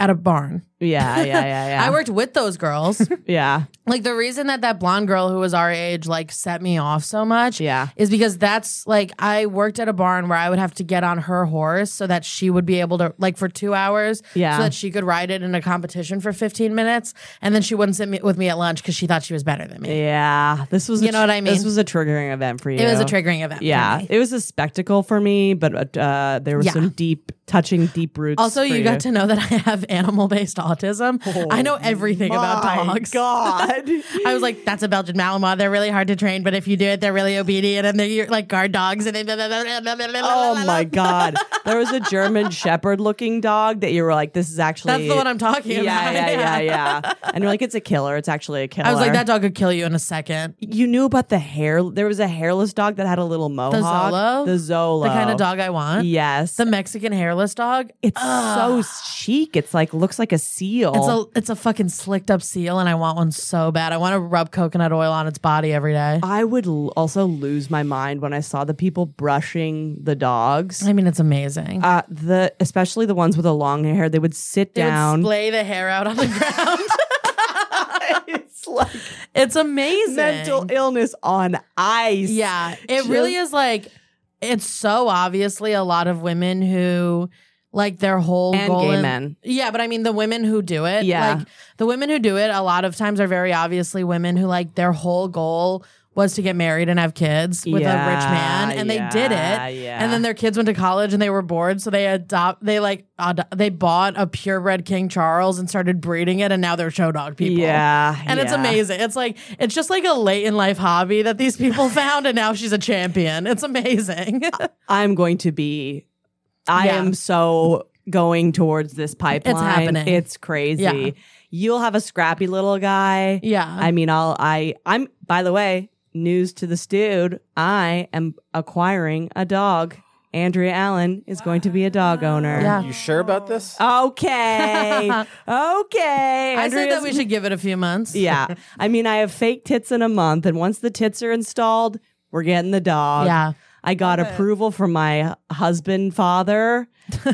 at a barn. Yeah, yeah, yeah, yeah. I worked with those girls. Yeah. Like the reason that that blonde girl who was our age like set me off so much Yeah. is because that's like I worked at a barn where I would have to get on her horse so that she would be able to like for two hours Yeah. so that she could ride it in a competition for fifteen minutes and then she wouldn't sit me, with me at lunch because she thought she was better than me. Yeah. This was, a You know what I mean? This was a triggering event for you. It was a triggering event. Yeah. For me. It was a spectacle for me, but uh, there was Yeah. some deep, touching deep roots. Also, for you got to know that I have animal-based autism. I know everything about My dogs. God. I was like, that's a Belgian Malinois. They're really hard to train, but if you do it, they're really obedient and they're like guard dogs. And they Oh my God. There was a German Shepherd looking dog that you were like, this is actually. That's the one I'm talking yeah, about. Yeah, yeah, yeah, yeah. And you're like, it's a killer. It's actually a killer. I was like, that dog could kill you in a second. You knew about the hair. There was a hairless dog that had a little mohawk. Zolo? The Zolo. The kind of dog I want. Yes. The Mexican hairless dog. It's so chic. It's like, looks like a seal. It's a it's a fucking slicked up seal, and I want one so bad. I want to rub coconut oil on its body every day. I would l- also lose my mind when I saw the people brushing the dogs. I mean, it's amazing. Uh, the especially the ones with the long hair, they would sit They down. would splay the hair out on the ground. It's like It's amazing. mental illness on ice. Yeah, it really is like, it's so obviously a lot of women who like their whole And goal gay in- men. Yeah, but I mean the women who do it. Yeah. Like the women who do it a lot of times are very obviously women who like their whole goal was to get married and have kids with a rich man, and they did Yeah, it. yeah. And then their kids went to college and they were bored, so they adopt. They like ad- they bought a purebred King Charles and started breeding it, and now they're show dog people. Yeah, and it's yeah. amazing. It's like it's just like a late in life hobby that these people found, and now she's a champion. It's amazing. I'm going to be. I Yeah. am so going towards this pipeline. happening. It's crazy. Yeah. You'll have a scrappy little guy. Yeah. I mean, I'll. I. I'm. By the way, news to this dude. I am acquiring a dog. Andrea Allen is going to be a dog owner. Yeah. You sure about this? Okay. Okay. I said that Andrea's- we should give it a few months. Yeah. I mean, I have fake tits in a month, and once the tits are installed, we're getting the dog. Yeah. I got approval from my husband, father.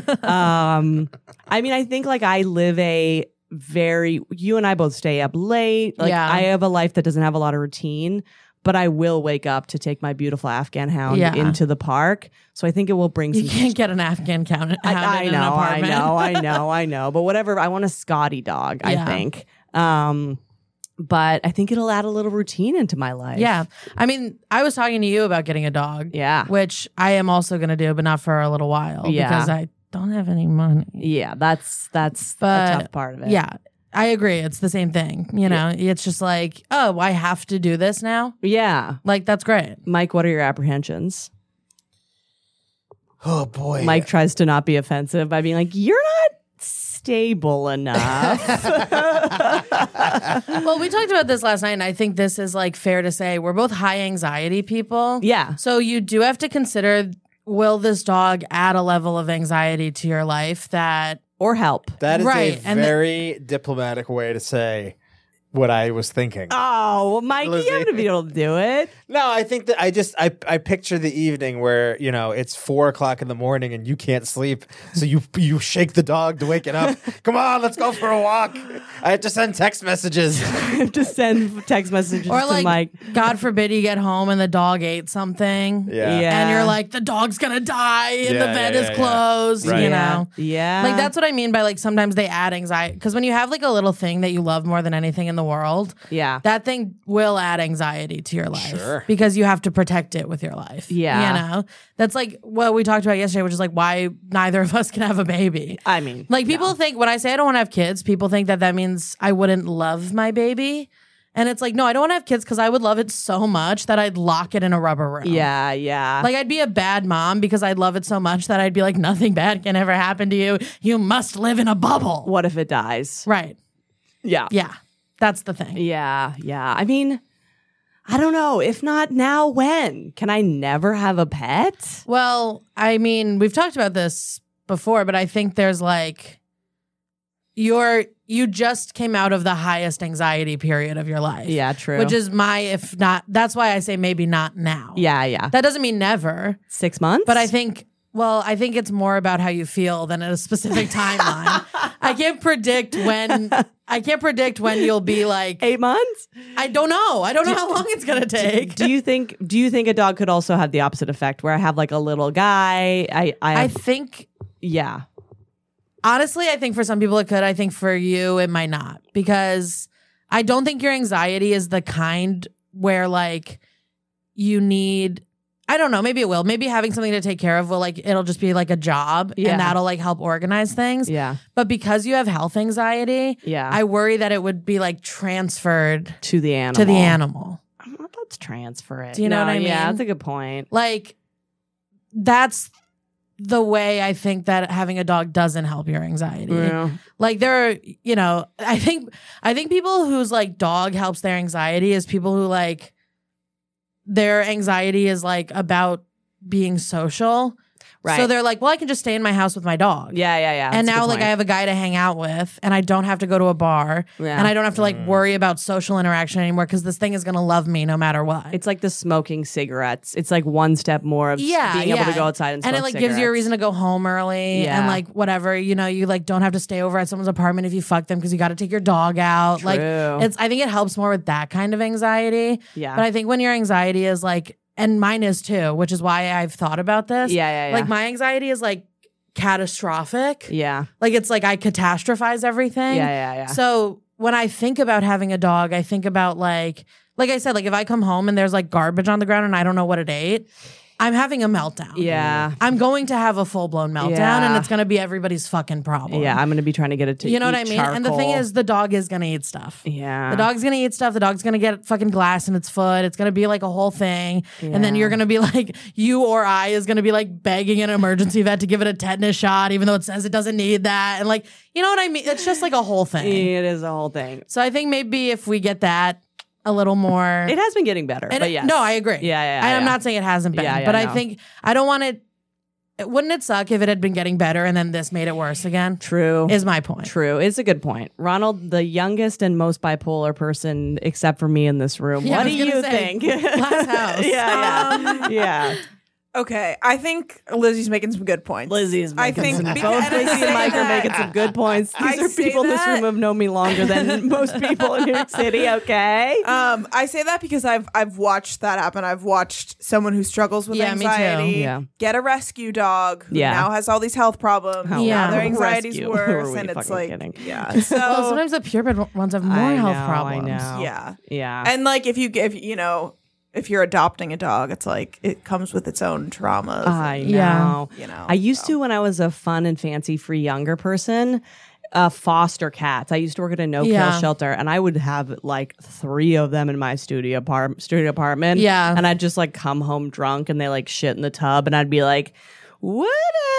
um, I mean, I think like I live a very, you and I both stay up late. Like Yeah. I have a life that doesn't have a lot of routine, but I will wake up to take my beautiful Afghan hound Yeah. into the park. So I think it will bring You some. can't get an Afghan count. I, hound I in know, an I apartment. know, I know, I know. But whatever, I want a Scotty dog, I Yeah. think. Um, but I think it'll add a little routine into my life. Yeah. I mean, I was talking to you about getting a dog. Yeah. Which I am also going to do, but not for a little while. Yeah. Because I don't have any money. Yeah, that's that's But, a tough part of it. Yeah. I agree. It's the same thing. You know, it's just like, oh, I have to do this now. Yeah. Like, that's great. Mike, what are your apprehensions? Oh boy. Mike tries to not be offensive by being like, you're not stable enough. Well, we talked about this last night, and I think this is like fair to say we're both high anxiety people. Yeah. So you do have to consider, will this dog add a level of anxiety to your life that Or help. That is Right, a and the- very diplomatic way to say what I was thinking. Oh, well, Mike, Lizzie. you have to be able to do it. No, I think that I just I I picture the evening where you know it's four o'clock in the morning and you can't sleep, so you you shake the dog to wake it up. Come on, let's go for a walk. I have to send text messages. I have to send text messages or to like, Mike. God forbid you get home and the dog ate something. Yeah. Yeah. And you're like, the dog's gonna die and Yeah, the bed yeah, is yeah, yeah. closed, Right. you Yeah. know? Yeah. Like that's what I mean by like sometimes they add anxiety. Because when you have like a little thing that you love more than anything in the world, Yeah. that thing will add anxiety to your life. Sure. Because you have to protect it with your life. Yeah. You know? That's like what we talked about yesterday, which is like why neither of us can have a baby. I mean, Like people think when I say I don't want to have kids, people think that that means I wouldn't love my baby. And it's like, no, I don't want to have kids because I would love it so much that I'd lock it in a rubber room. yeah, yeah. Like I'd be a bad mom because I'd love it so much that I'd be like, nothing bad can ever happen to you. You must live in a bubble. what if it dies? Right. Yeah. Yeah. That's the thing. Yeah, yeah. I mean, I don't know. If not now, when? Can I never have a pet? Well, I mean, we've talked about this before, but I think there's like you're you just came out of the highest anxiety period of your life. Yeah, true. Which is my if not that's why I say maybe not now. yeah, yeah. That doesn't mean never, Six months? but I think Well, I think it's more about how you feel than at a specific timeline. I can't predict when. I can't predict when you'll be like Eight months? I don't know. I don't know how long it's gonna take. Do you think do you think a dog could also have the opposite effect where I have like a little guy? I I, I have, think yeah. honestly, I think for some people it could. I think for you it might not, because I don't think your anxiety is the kind where like you need. I don't know. Maybe it will. Maybe having something to take care of will like it'll just be like a job, Yeah. and that'll like help organize things. Yeah. But because you have health anxiety, Yeah. I worry that it would be like transferred to the animal. to the animal. Well, let's transfer it. Do you know No, what I Yeah, mean? that's a good point. Like that's the way I think that having a dog doesn't help your anxiety. Yeah. Like there are, you know, I think I think people whose like dog helps their anxiety is people who like their anxiety is like about being social. Right. So they're like, well, I can just stay in my house with my dog. Yeah, yeah, yeah. And That's a now good like I point. have a guy to hang out with, and I don't have to go to a bar, Yeah. and I don't have to like worry about social interaction anymore, because this thing is going to love me no matter what. It's like the smoking cigarettes. It's like one step more of yeah, being able yeah. to go outside and smoke and it like gives you a cigarettes. reason to go home early, Yeah. and like whatever, you know, you like don't have to stay over at someone's apartment if you fuck them because you got to take your dog out. Like True. it's, I think it helps more with that kind of anxiety. Yeah. But I think when your anxiety is like, and mine is too, which is why I've thought about this. Yeah, yeah, yeah. Like my anxiety is like catastrophic. Yeah. Like it's like I catastrophize everything. Yeah, yeah, yeah. So when I think about having a dog, I think about like, like I said, like if I come home and there's like garbage on the ground and I don't know what it ate, I'm having a meltdown. Yeah. I'm going to have a full blown meltdown, Yeah. and it's going to be everybody's fucking problem. Yeah, I'm going to be trying to get it to You know what eat I mean? And the thing charcoal. is, the dog is going to eat stuff. Yeah. The dog's going to eat stuff. The dog's going to get fucking glass in its foot. It's going to be like a whole thing. And then Yeah. you're going to be like, you or I is going to be like begging an emergency vet to give it a tetanus shot, even though it says it doesn't need that. And like, you know what I mean? It's just like a whole thing. It is a whole thing. So I think maybe if we get that a little more. It has been getting better, And but it- yes. No, I agree. Yeah, yeah, I, I'm yeah. not saying it hasn't been, Yeah, yeah, but I no. think I don't want it. Wouldn't it suck if it had been getting better and then this made it worse again? True. Is my point. True. It's a good point. Ronald, the youngest and most bipolar person, except for me in this room. Yeah, I what was do gonna you say, think? glass house. yeah, yeah. yeah. Okay, I think Lizzie's making some good points. Lizzie's I making think some, because- both and I Lizzie say and Mike are that- making some good points. These I are say people in this that- room who have known me longer than most people in New York City, okay? Um, I say that because I've I've watched that happen. I've watched someone who struggles with Yeah, me too. anxiety Yeah. get a rescue dog who Yeah. now has all these health problems. Oh, Yeah. Now their anxiety's Rescue. Who are worse, we and it's fucking like kidding? yeah. So Well, sometimes the purebred ones have more I health know, I problems. know. yeah, Yeah. and like if you if you know if you're adopting a dog, it's like it comes with its own traumas. I know. Yeah. You know, I used so. to when I was a fun and fancy free younger person. Uh, foster cats. I used to work at a no kill Yeah. shelter, and I would have like three of them in my studio apart- studio apartment. Yeah. and I'd just like come home drunk, and they like shit in the tub, and I'd be like, whatever.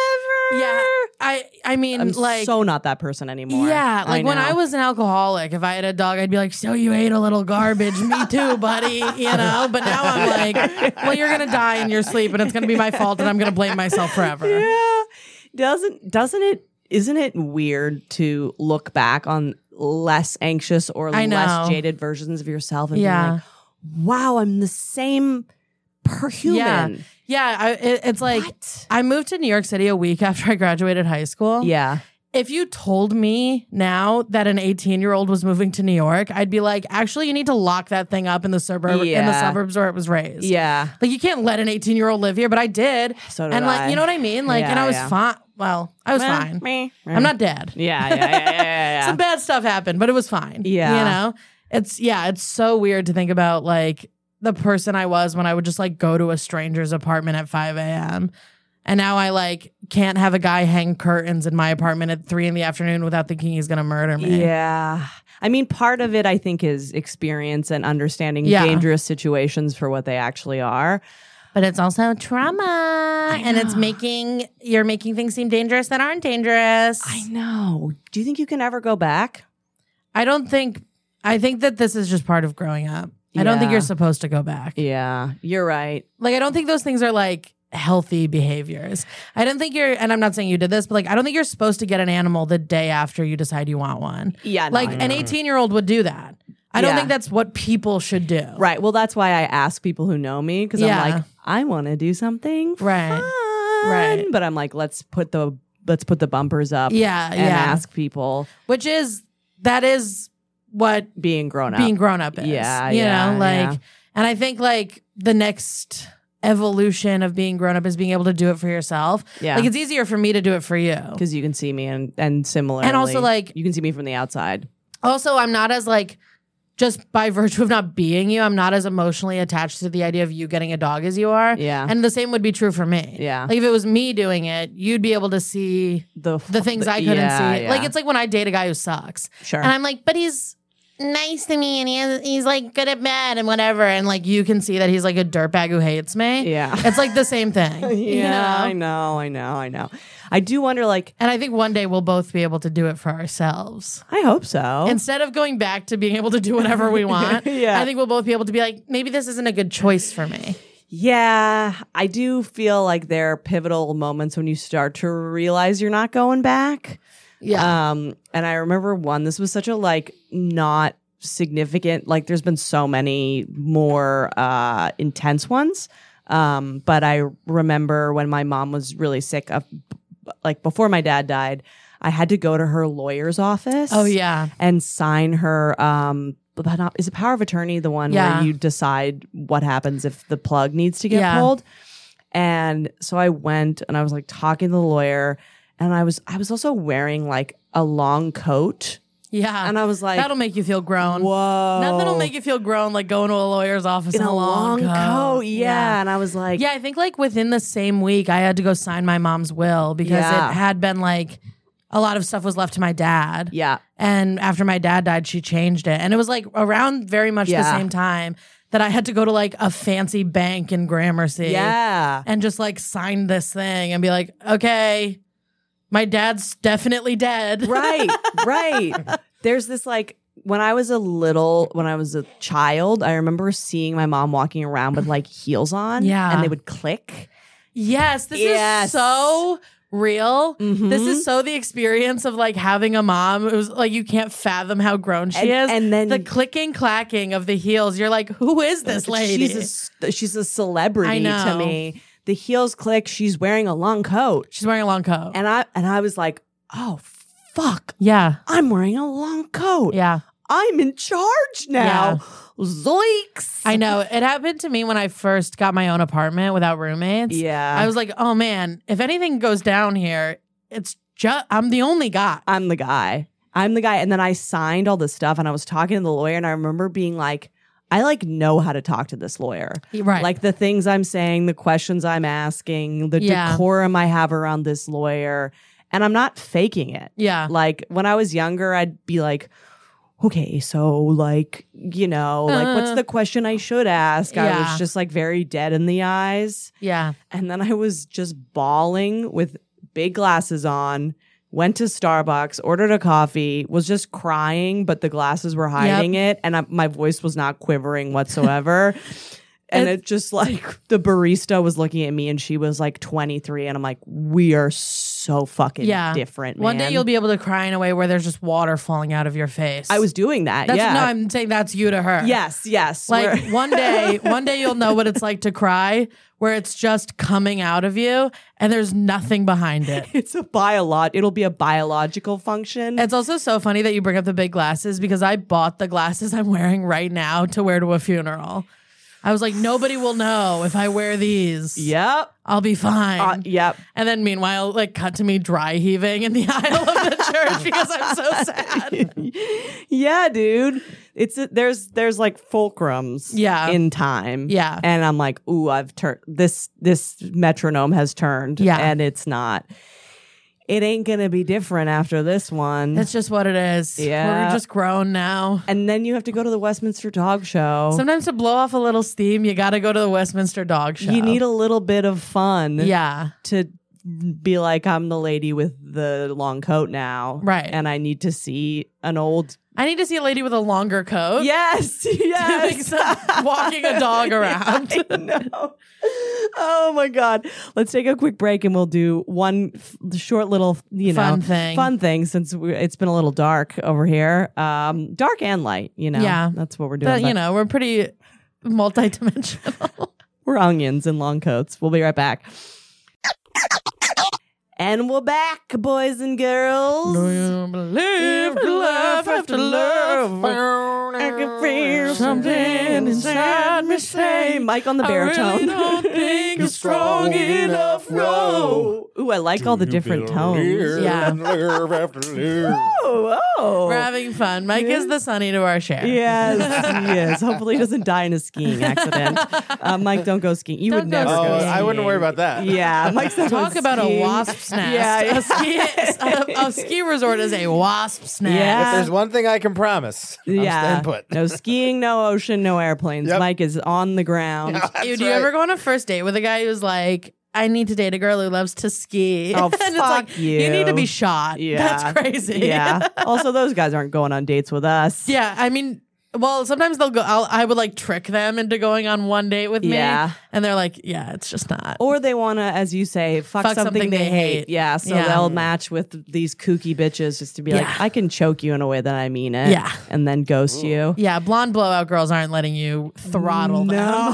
Yeah. I I mean, I'm like so not that person anymore. yeah, like when know. I was an alcoholic, if I had a dog, I'd be like, "So you ate a little garbage, me too, buddy," you know. But now I'm like, "Well, you're gonna die in your sleep, and it's gonna be my fault, and I'm gonna blame myself forever." Yeah. Doesn't doesn't it isn't it weird to look back on less anxious or I know. less jaded versions of yourself and Yeah. be like, wow, I'm the same per human. Yeah, I, it, it's like What? I moved to New York City a week after I graduated high school. Yeah. If you told me now that an eighteen year old was moving to New York, I'd be like, actually, you need to lock that thing up in the suburb in the Yeah. suburbs where it was raised. Yeah. Like you can't let an eighteen year old live here, but I did. So did and like, I. you know what I mean? Like, and Yeah, I was yeah. fine. Well, I was Meh, fine. meh, I'm not dead. Yeah, yeah, yeah, yeah, yeah, yeah. Some bad stuff happened, but it was fine. Yeah. You know? It's yeah, it's so weird to think about like the person I was when I would just like go to a stranger's apartment at five a.m. And now I like can't have a guy hang curtains in my apartment at three in the afternoon without thinking he's gonna murder me. Yeah. I mean, part of it, I think, is experience and understanding Yeah. dangerous situations for what they actually are. But it's also trauma. And it's making you're making things seem dangerous that aren't dangerous. I know. Do you think you can ever go back? I don't think I think that this is just part of growing up. I don't think Yeah. you're supposed to go back. Yeah, you're right. Like I don't think those things are like healthy behaviors. I don't think you're and I'm not saying you did this, but like I don't think you're supposed to get an animal the day after you decide you want one. Yeah, no, Like I an know. eighteen year old would do that. I don't Yeah. think that's what people should do. Right. Well, that's why I ask people who know me because Yeah. I'm like, I want to do something Right. fun. Right. but I'm like, let's put the let's put the bumpers up. Yeah, and yeah. ask people Which is that is what being grown up. being grown up is. Yeah, you yeah, know, like, yeah. and I think like the next evolution of being grown up is being able to do it for yourself. Yeah. Like it's easier for me to do it for you. because you can see me and and similarly, And also, like- you can see me from the outside. Also, I'm not as like, just by virtue of not being you, I'm not as emotionally attached to the idea of you getting a dog as you are. Yeah. And the same would be true for me. Yeah. Like if it was me doing it, you'd be able to see The the things I couldn't yeah, see. yeah. Like it's like when I date a guy who sucks. Sure. And I'm like, but he's nice to me and he has, he's like good at bed and whatever. And like you can see that he's like a dirtbag who hates me. Yeah. It's like the same thing. yeah, you know? I know, I know, I know. I do wonder, like, And I think one day we'll both be able to do it for ourselves. I hope so. Instead of going back to being able to do whatever we want, Yeah. I think we'll both be able to be like, maybe this isn't a good choice for me. Yeah, I do feel like there are pivotal moments when you start to realize you're not going back. Yeah. Um, and I remember one, this was such a like not significant, like there's been so many more uh intense ones. Um, but I remember when my mom was really sick of like before my dad died, I had to go to her lawyer's office. Oh, yeah. And sign her um but not, is it power of attorney the one Yeah. where you decide what happens if the plug needs to get Yeah. pulled? And so I went and I was like talking to the lawyer and I was I was also wearing like a long coat Yeah. and I was like, That'll make you feel grown. whoa. Nothing will make you feel grown like going to a lawyer's office in a long coat. Yeah. Yeah. And I was like, Yeah, I think like within the same week, I had to go sign my mom's will because Yeah. it had been like a lot of stuff was left to my dad. yeah. And after my dad died, she changed it. And it was like around very much the Yeah. same time that I had to go to like a fancy bank in Gramercy. Yeah. And just like sign this thing and be like, okay, my dad's definitely dead. Right, right. There's this like when I was a little, when I was a child, I remember seeing my mom walking around with like heels on. Yeah. And they would click. Yes, this Yes. is so real. Mhm. This is so the experience of like having a mom. It was like you can't fathom how grown she And- is. and then- the clicking, clacking of the heels. You're like, who is this lady? She's a, she's a celebrity I know. to me. The heels click. She's wearing a long coat. She's wearing a long coat. And I and I was like, oh fuck. yeah. I'm wearing a long coat. Yeah. I'm in charge now. Zoinks. I know. It happened to me when I first got my own apartment without roommates. Yeah. I was like, oh man, if anything goes down here, it's just, I'm the only guy. I'm the guy. I'm the guy. And then I signed all this stuff and I was talking to the lawyer and I remember being like, I like know how to talk to this lawyer. Right. Like the things I'm saying, the questions I'm asking, the Yeah. decorum I have around this lawyer. And I'm not faking it. yeah. Like when I was younger, I'd be like, okay, so like, you know, like what's Uh. the question I should ask? I Yeah. was just like very dead in the eyes. Yeah. And then I was just bawling with big glasses on, went to Starbucks, ordered a coffee, was just crying, but the glasses were hiding it. And I, my voice was not quivering whatsoever. And It's- it just like the barista was looking at me and she was like twenty-three. And I'm like, we are so fucking Yeah. different. One day man. you'll be able to cry in a way where there's just water falling out of your face. I was doing that. That's, yeah. No, I'm saying that's you to her. yes, yes. Like We're- one day, one day you'll know what it's like to cry, where it's just coming out of you and there's nothing behind it. it's a biolog. It'll be a biological function. It's also so funny that you bring up the big glasses because I bought the glasses I'm wearing right now to wear to a funeral. I was like, nobody will know if I wear these. Yep. I'll be fine. Uh, yep. And then meanwhile, like cut to me dry heaving in the aisle of the church because I'm so sad. Yeah, dude. It's a, there's there's like fulcrums Yeah. in time. Yeah. And I'm like, ooh, I've turned this this metronome has turned. Yeah. And it's not. It ain't gonna be different after this one. It's just what it is. Yeah. We're just grown now. and then you have to go to the Westminster Dog Show. Sometimes to blow off a little steam, you got to go to the Westminster Dog Show. You need a little bit of fun. yeah. To be like, I'm the lady with the long coat now. Right. And I need to see an old. I need to see a lady with a longer coat. Yes. doing Yes. some- walking a dog around. I know. Oh my God. Let's take a quick break and we'll do one f- short little, you know, Fun thing. Fun thing since we, it's been a little dark over here. Um, dark and light, you know. Yeah. That's what we're doing. But, but you know, we're pretty multidimensional. we're onions in long coats. We'll be right back. And we're back, boys and girls. Do you believe in love after love? I can feel something inside me say. Mike on the baritone. I really don't think it's strong enough. No. Ooh, I like all the different tones. Yeah. Oh, oh. We're having fun. Mike is the Sonny to our Cher. Yes, he is. Hopefully he doesn't die in a skiing accident. Uh, Mike, don't go skiing. You Don't would go never Oh, go skiing. I wouldn't worry about that. Yeah, Mike's not Talk going about a skiing. wasp's nest. Yeah, yeah. A, ski, a, a ski resort is a wasp's nest. Yeah. If there's one thing I can promise, I'm Yeah, staying put. no skiing, no ocean, no airplanes. Yep. Mike is on the ground. That's Ew, do you right. ever go on a first date with a guy who's like, I need to date a girl who loves to ski? Oh, and it's fuck like, you. You need to be shot. Yeah, That's crazy. Yeah. Also, those guys aren't going on dates with us. Yeah, I mean, well, sometimes they'll go, I'll, I would like trick them into going on one date with me. Yeah. And they're like, yeah, it's just not. Or they want to, as you say, fuck, Fuck something, something they, they hate. hate. Yeah, so Yeah. they'll match with these kooky bitches just to be Yeah. like, I can choke you in a way that I mean it. Yeah. And then ghost you. Yeah, blonde blowout girls aren't letting you throttle them.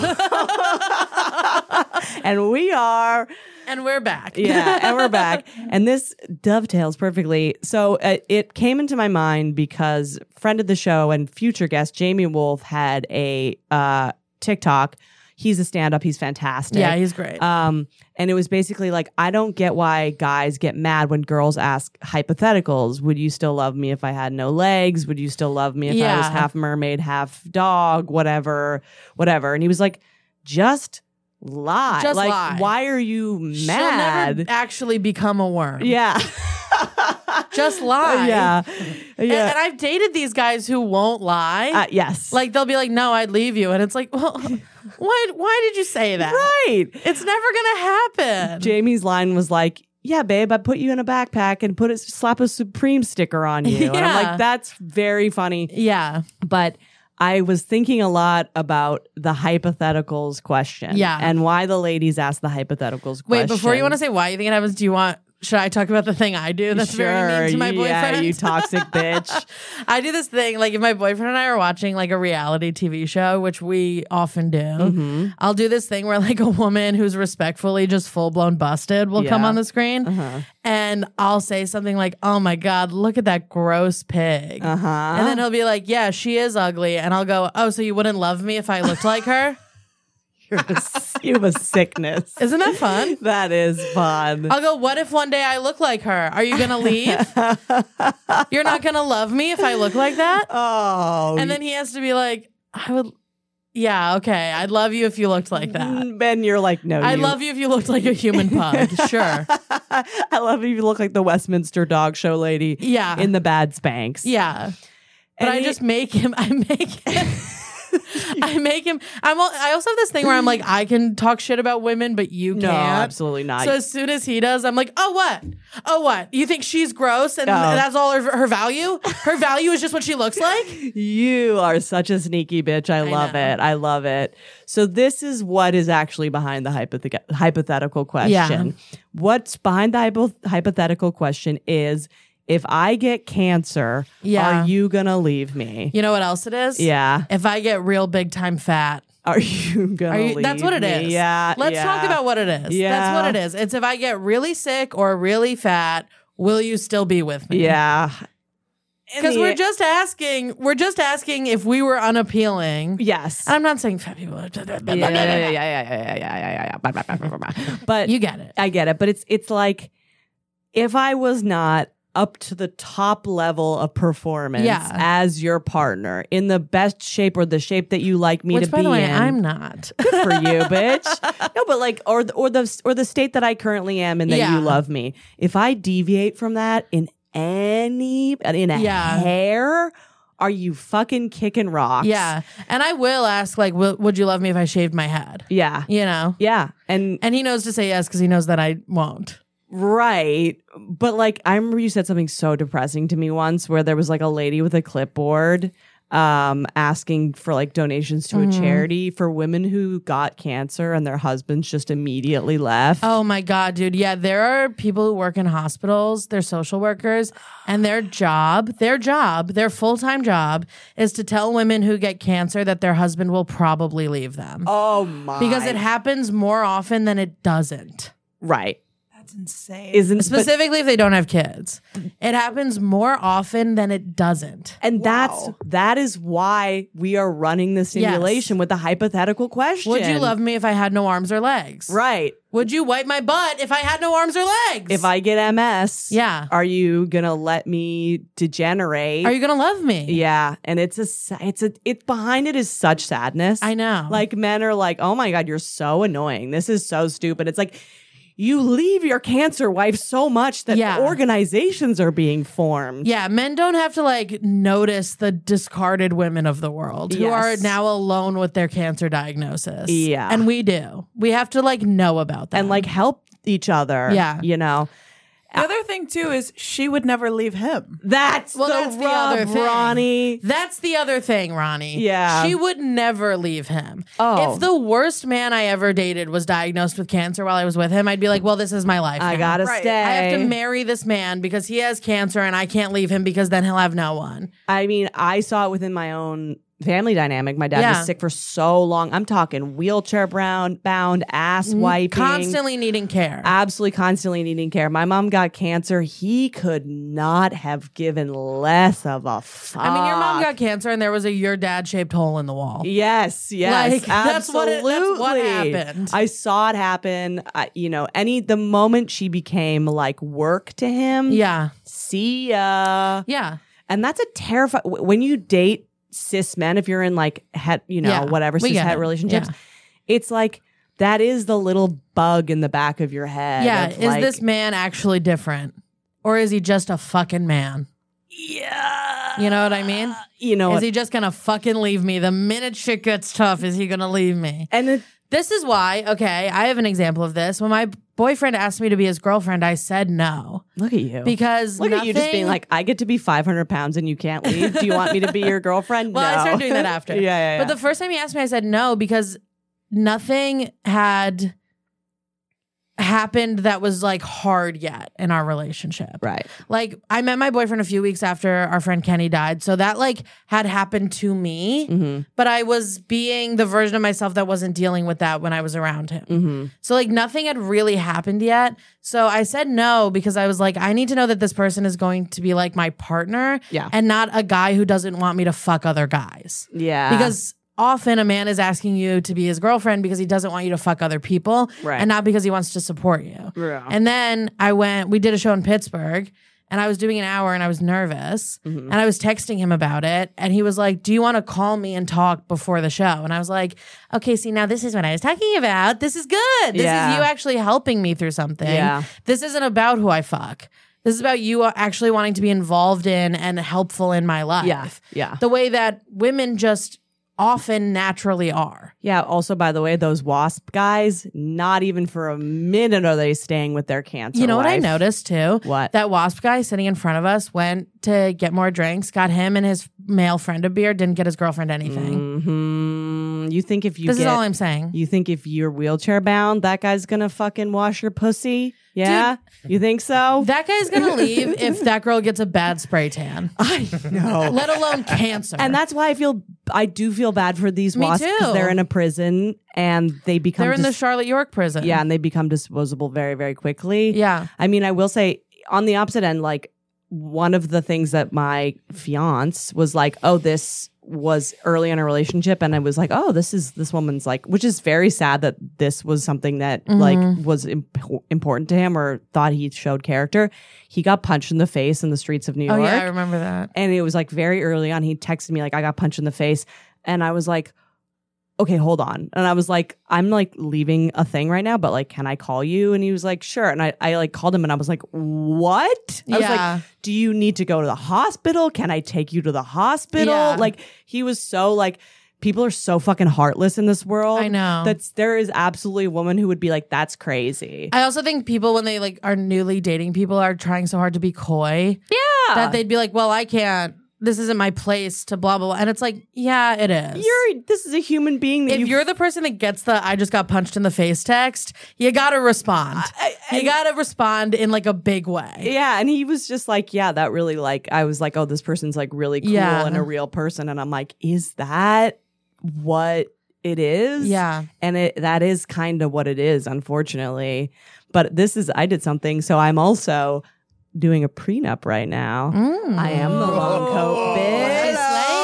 And we are. And we're back. Yeah, and we're back. And this dovetails perfectly. So uh, it came into my mind because friend of the show and future guest Jamie Wolf had a uh, TikTok. He's a stand-up. He's fantastic. Yeah, he's great. Um, and it was basically like, I don't get why guys get mad when girls ask hypotheticals. Would you still love me if I had no legs? Would you still love me if I was Yeah. half mermaid, half dog, whatever, whatever? And he was like, just lie. Just like, lie. why are you She'll mad? never actually become a worm. Yeah. Just lie. yeah. And, Yeah. and I've dated these guys who won't lie. Uh, yes. Like they'll be like, "No, I'd leave you," and it's like, "Well, why? Why did you say that? right. It's never gonna happen." Jamie's line was like, yeah, babe, I put you in a backpack and put it, slap a Supreme sticker on you. And I'm Yeah. like, that's very funny. Yeah, But I was thinking a lot about the hypotheticals question. Yeah. And why the ladies ask the hypotheticals question. wait. Before you want to say why you think it happens, do you want? Should I talk about the thing I do that's very mean to my boyfriend? Yeah, you toxic bitch. I do this thing, like if my boyfriend and I are watching like a reality T V show, which we often do, Mm-hmm. I'll do this thing where like a woman who's respectfully just full blown busted will come Yeah. on the screen, Uh-huh. and I'll say something like, "Oh my god, look at that gross pig," Uh-huh. and then he'll be like, "Yeah, she is ugly," and I'll go, "Oh, so you wouldn't love me if I looked like her?" You're a, you have a sickness. Isn't that fun? That is fun. I'll go, "What if one day I look like her? Are you gonna leave? You're not gonna love me if I look like that?" Oh. And then he has to be like, I would, yeah, okay. I'd love you if you looked like that. Ben, you're like, no, I'd you. love you if you looked like a human pug. Sure. I love you. You look like the Westminster dog show lady Yeah. in the bad Spanx. Yeah. But And I he- just make him, I make him. I make him. I'm. al- I also have this thing where I'm like, I can talk shit about women, but you No, can't. absolutely not. So as soon as he does, I'm like, oh what? Oh what? You think she's gross and No. that's all her, her value? Her value is just what she looks like? You are such a sneaky bitch. I love know. it. I love it. So this is what is actually behind the hypothe- hypothetical question. What's behind the hypo- hypothetical question is, if I get cancer, Yeah. are you going to leave me? You know what else it is? Yeah. If I get real big time fat. Are you going Are to you, leave that's what it me? is. Yeah. Let's yeah. talk about what it is. Yeah. That's what it is. It's if I get really sick or really fat, will you still be with me? Yeah. Because In the- we're just asking, we're just asking if we were unappealing. Yes. And I'm not saying fat people. Are yeah, yeah, yeah, yeah, yeah, yeah, yeah, yeah, yeah, yeah. But You get it. I get it, but it's it's like if I was not up to the top level of performance Yeah. as your partner in the best shape or the shape that you like me Which, to by be the way, in, I'm not. good for you, bitch. No, but like or the, or the or the state that I currently am in that Yeah. you love me. If I deviate from that in any in a Yeah. hair, are you fucking kicking rocks? Yeah. And I will ask, like, will, would you love me if I shaved my head? Yeah. You know? Yeah. And And he knows to say yes because he knows that I won't. right. But like I remember you said something so depressing to me once where there was like a lady with a clipboard um asking for like donations to Mm-hmm. a charity for women who got cancer and their husbands just immediately left. Oh my God, dude. Yeah, there are people who work in hospitals, they're social workers, and their job, their job, their full time job is to tell women who get cancer that their husband will probably leave them. Oh my. Because it happens more often than it doesn't. right. That's insane. isn't but- Specifically if they don't have kids. It happens more often than it doesn't. and that's Wow. that is why we are running the simulation with the hypothetical question. Would you love me if I had no arms or legs? Right. Would you wipe my butt if I had no arms or legs? If I get M S, Yeah. are you gonna let me degenerate? Are you gonna love me? Yeah, and it's a sa- it's a it behind it is such sadness. I know. Like men are like, "Oh my god, you're so annoying. This is so stupid." It's like you leave your cancer wife so much that Yeah. organizations are being formed. Yeah, men don't have to like notice the discarded women of the world who Yes. are now alone with their cancer diagnosis. Yeah. And we do. We have to like know about that. And like help each other. Yeah. You know. The other thing too is she would never leave him. That's Well, the that's the rub, other thing. Ronnie. That's the other thing, Ronnie. Yeah. She would never leave him. Oh. If the worst man I ever dated was diagnosed with cancer while I was with him, I'd be like, well, this is my life. I now. gotta Right. stay. I have to marry this man because he has cancer and I can't leave him because then he'll have no one. I mean, I saw it within my own family dynamic. My dad Yeah. was sick for so long. I'm talking wheelchair brown, bound, ass wiping. Constantly needing care. Absolutely constantly needing care. My mom got cancer. He could not have given less of a fuck. I mean, your mom got cancer and there was a your dad shaped hole in the wall. Yes, yes. Like, that's what it- absolutely. that's what happened. I saw it happen. I, you know, any the moment she became like work to him. Yeah. See ya. Yeah. And that's a terrifying when you date cis men, if you're in like het, you know, Yeah, whatever we cis get het it. relationships, Yeah. it's like that is the little bug in the back of your head. Yeah. of, Is like, this man actually different? Or is he just a fucking man? yeah? You know what I mean? You know, Is what? he just gonna fucking leave me? The minute shit gets tough, is he gonna leave me? and it, This is why, okay, I have an example of this. When my boyfriend asked me to be his girlfriend, I said no. look at you. Because Look at you just being nothing- like, I get to be five hundred pounds and you can't leave. Do you want me to be your girlfriend? Well, I No. started doing that after. yeah, yeah, yeah. But the first time he asked me, I said no because nothing had happened that was like hard yet in our relationship. right. Like I met my boyfriend a few weeks after our friend Kenny died. So that like had happened to me, Mm-hmm. but I was being the version of myself that wasn't dealing with that when I was around him. Mm-hmm. So like nothing had really happened yet. So I said no because I was like, I need to know that this person is going to be like my partner Yeah. and not a guy who doesn't want me to fuck other guys. Yeah. Because often a man is asking you to be his girlfriend because he doesn't want you to fuck other people Right. and not because he wants to support you. Yeah. And then I went, we did a show in Pittsburgh and I was doing an hour and I was nervous Mm-hmm. and I was texting him about it. And he was like, do you want to call me and talk before the show? And I was like, okay, see, now this is what I was talking about. This is good. This Yeah. is you actually helping me through something. Yeah. This isn't about who I fuck. This is about you actually wanting to be involved in and helpful in my life. Yeah. Yeah. The way that women just often naturally are. Yeah. Also, by the way, those WASP guys, not even for a minute are they staying with their cancer. You know what I wife. noticed too? What? That WASP guy sitting in front of us went to get more drinks, got him and his male friend a beer, didn't get his girlfriend anything. Hmm. You think if you This get, is all I'm saying. you think if you're wheelchair bound, that guy's gonna fucking wash your pussy? Yeah. You think so? That guy's gonna leave if that girl gets a bad spray tan, I know. let alone cancer. And that's why I feel I do feel bad for these Me wasps because too. they're in a prison and they become they're in the dis- Charlotte York prison. yeah, and they become disposable very very quickly. Yeah. I mean, I will say on the opposite end, like one of the things that my fiance was like, oh, this was early in a relationship, and I was like, oh, this is this woman's like, which is very sad that this was something that like was imp- important to him or thought he showed character. He got punched in the face in the streets of New Oh York. yeah, I remember that. And it was like very early on. He texted me like, I got punched in the face. And I was like, okay, hold on. And I was like, I'm like leaving a thing right now, but like, can I call you? And he was like, sure. And I, I like called him and I was like, what? I was Yeah. like, do you need to go to the hospital? Can I take you to the hospital? Yeah. Like he was so like, people are so fucking heartless in this world. I know. That's there is absolutely a woman who would be like, that's crazy. I also think people when they like are newly dating people are trying so hard to be coy. Yeah. That they'd be like, well, I can't. This isn't my place to blah blah blah. And it's like, yeah, it is. You're this is a human being that if you you're the person that gets the I just got punched in the face text, you gotta respond. I- you gotta respond in like a big way. Yeah, and he was just like, yeah, that really like I was like, oh, this person's like really cool Yeah. and a real person, and I'm like, is that what it is. Yeah. And it that is kind of what it is, unfortunately. But this is I did something. So I'm also doing a prenup right now. Mm. I am the long coat bitch. She's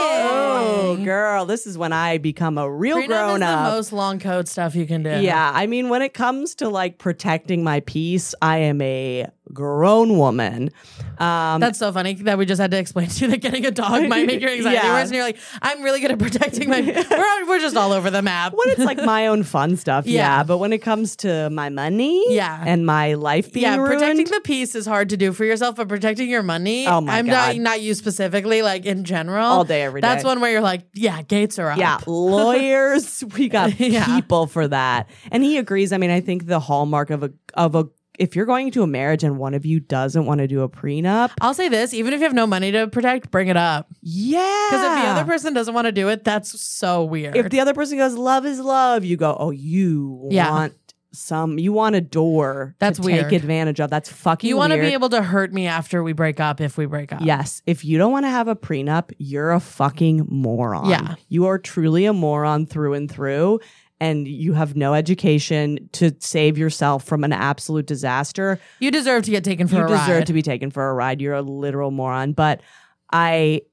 Oh, slaying. girl, this is when I become a real Prenup grown is the up. most long coat stuff you can do. Yeah, I mean, when it comes to like protecting my peace, I am a grown woman. Um, That's so funny that we just had to explain to you that getting a dog might make your anxiety Yeah. worse. And you're like, I'm really good at protecting my. We're, we're just all over the map. when it's like my own fun stuff, yeah. Yeah. But when it comes to my money, Yeah. and my life being yeah, ruined, protecting the peace is hard to do for yourself, but protecting your money, Oh my I'm God. not, not you specifically, like in general. All day, every That's day. one where you're like, yeah, gates are up. yeah, lawyers, we got Yeah. people for that. And he agrees. I mean, I think the hallmark of a of a if you're going into a marriage and one of you doesn't want to do a prenup, I'll say this, even if you have no money to protect, bring it up. yeah. Because if the other person doesn't want to do it, that's so weird. if the other person goes, love is love, you go, oh, you Yeah. want some, you want a door That's to weird. take advantage of. That's fucking you want to weird. be able to hurt me after we break up if we break up. Yes. If you don't want to have a prenup, you're a fucking moron. Yeah. You are truly a moron through and through. And you have no education to save yourself from an absolute disaster. You deserve to get taken for You a deserve ride. to be taken for a ride. You're a literal moron. But I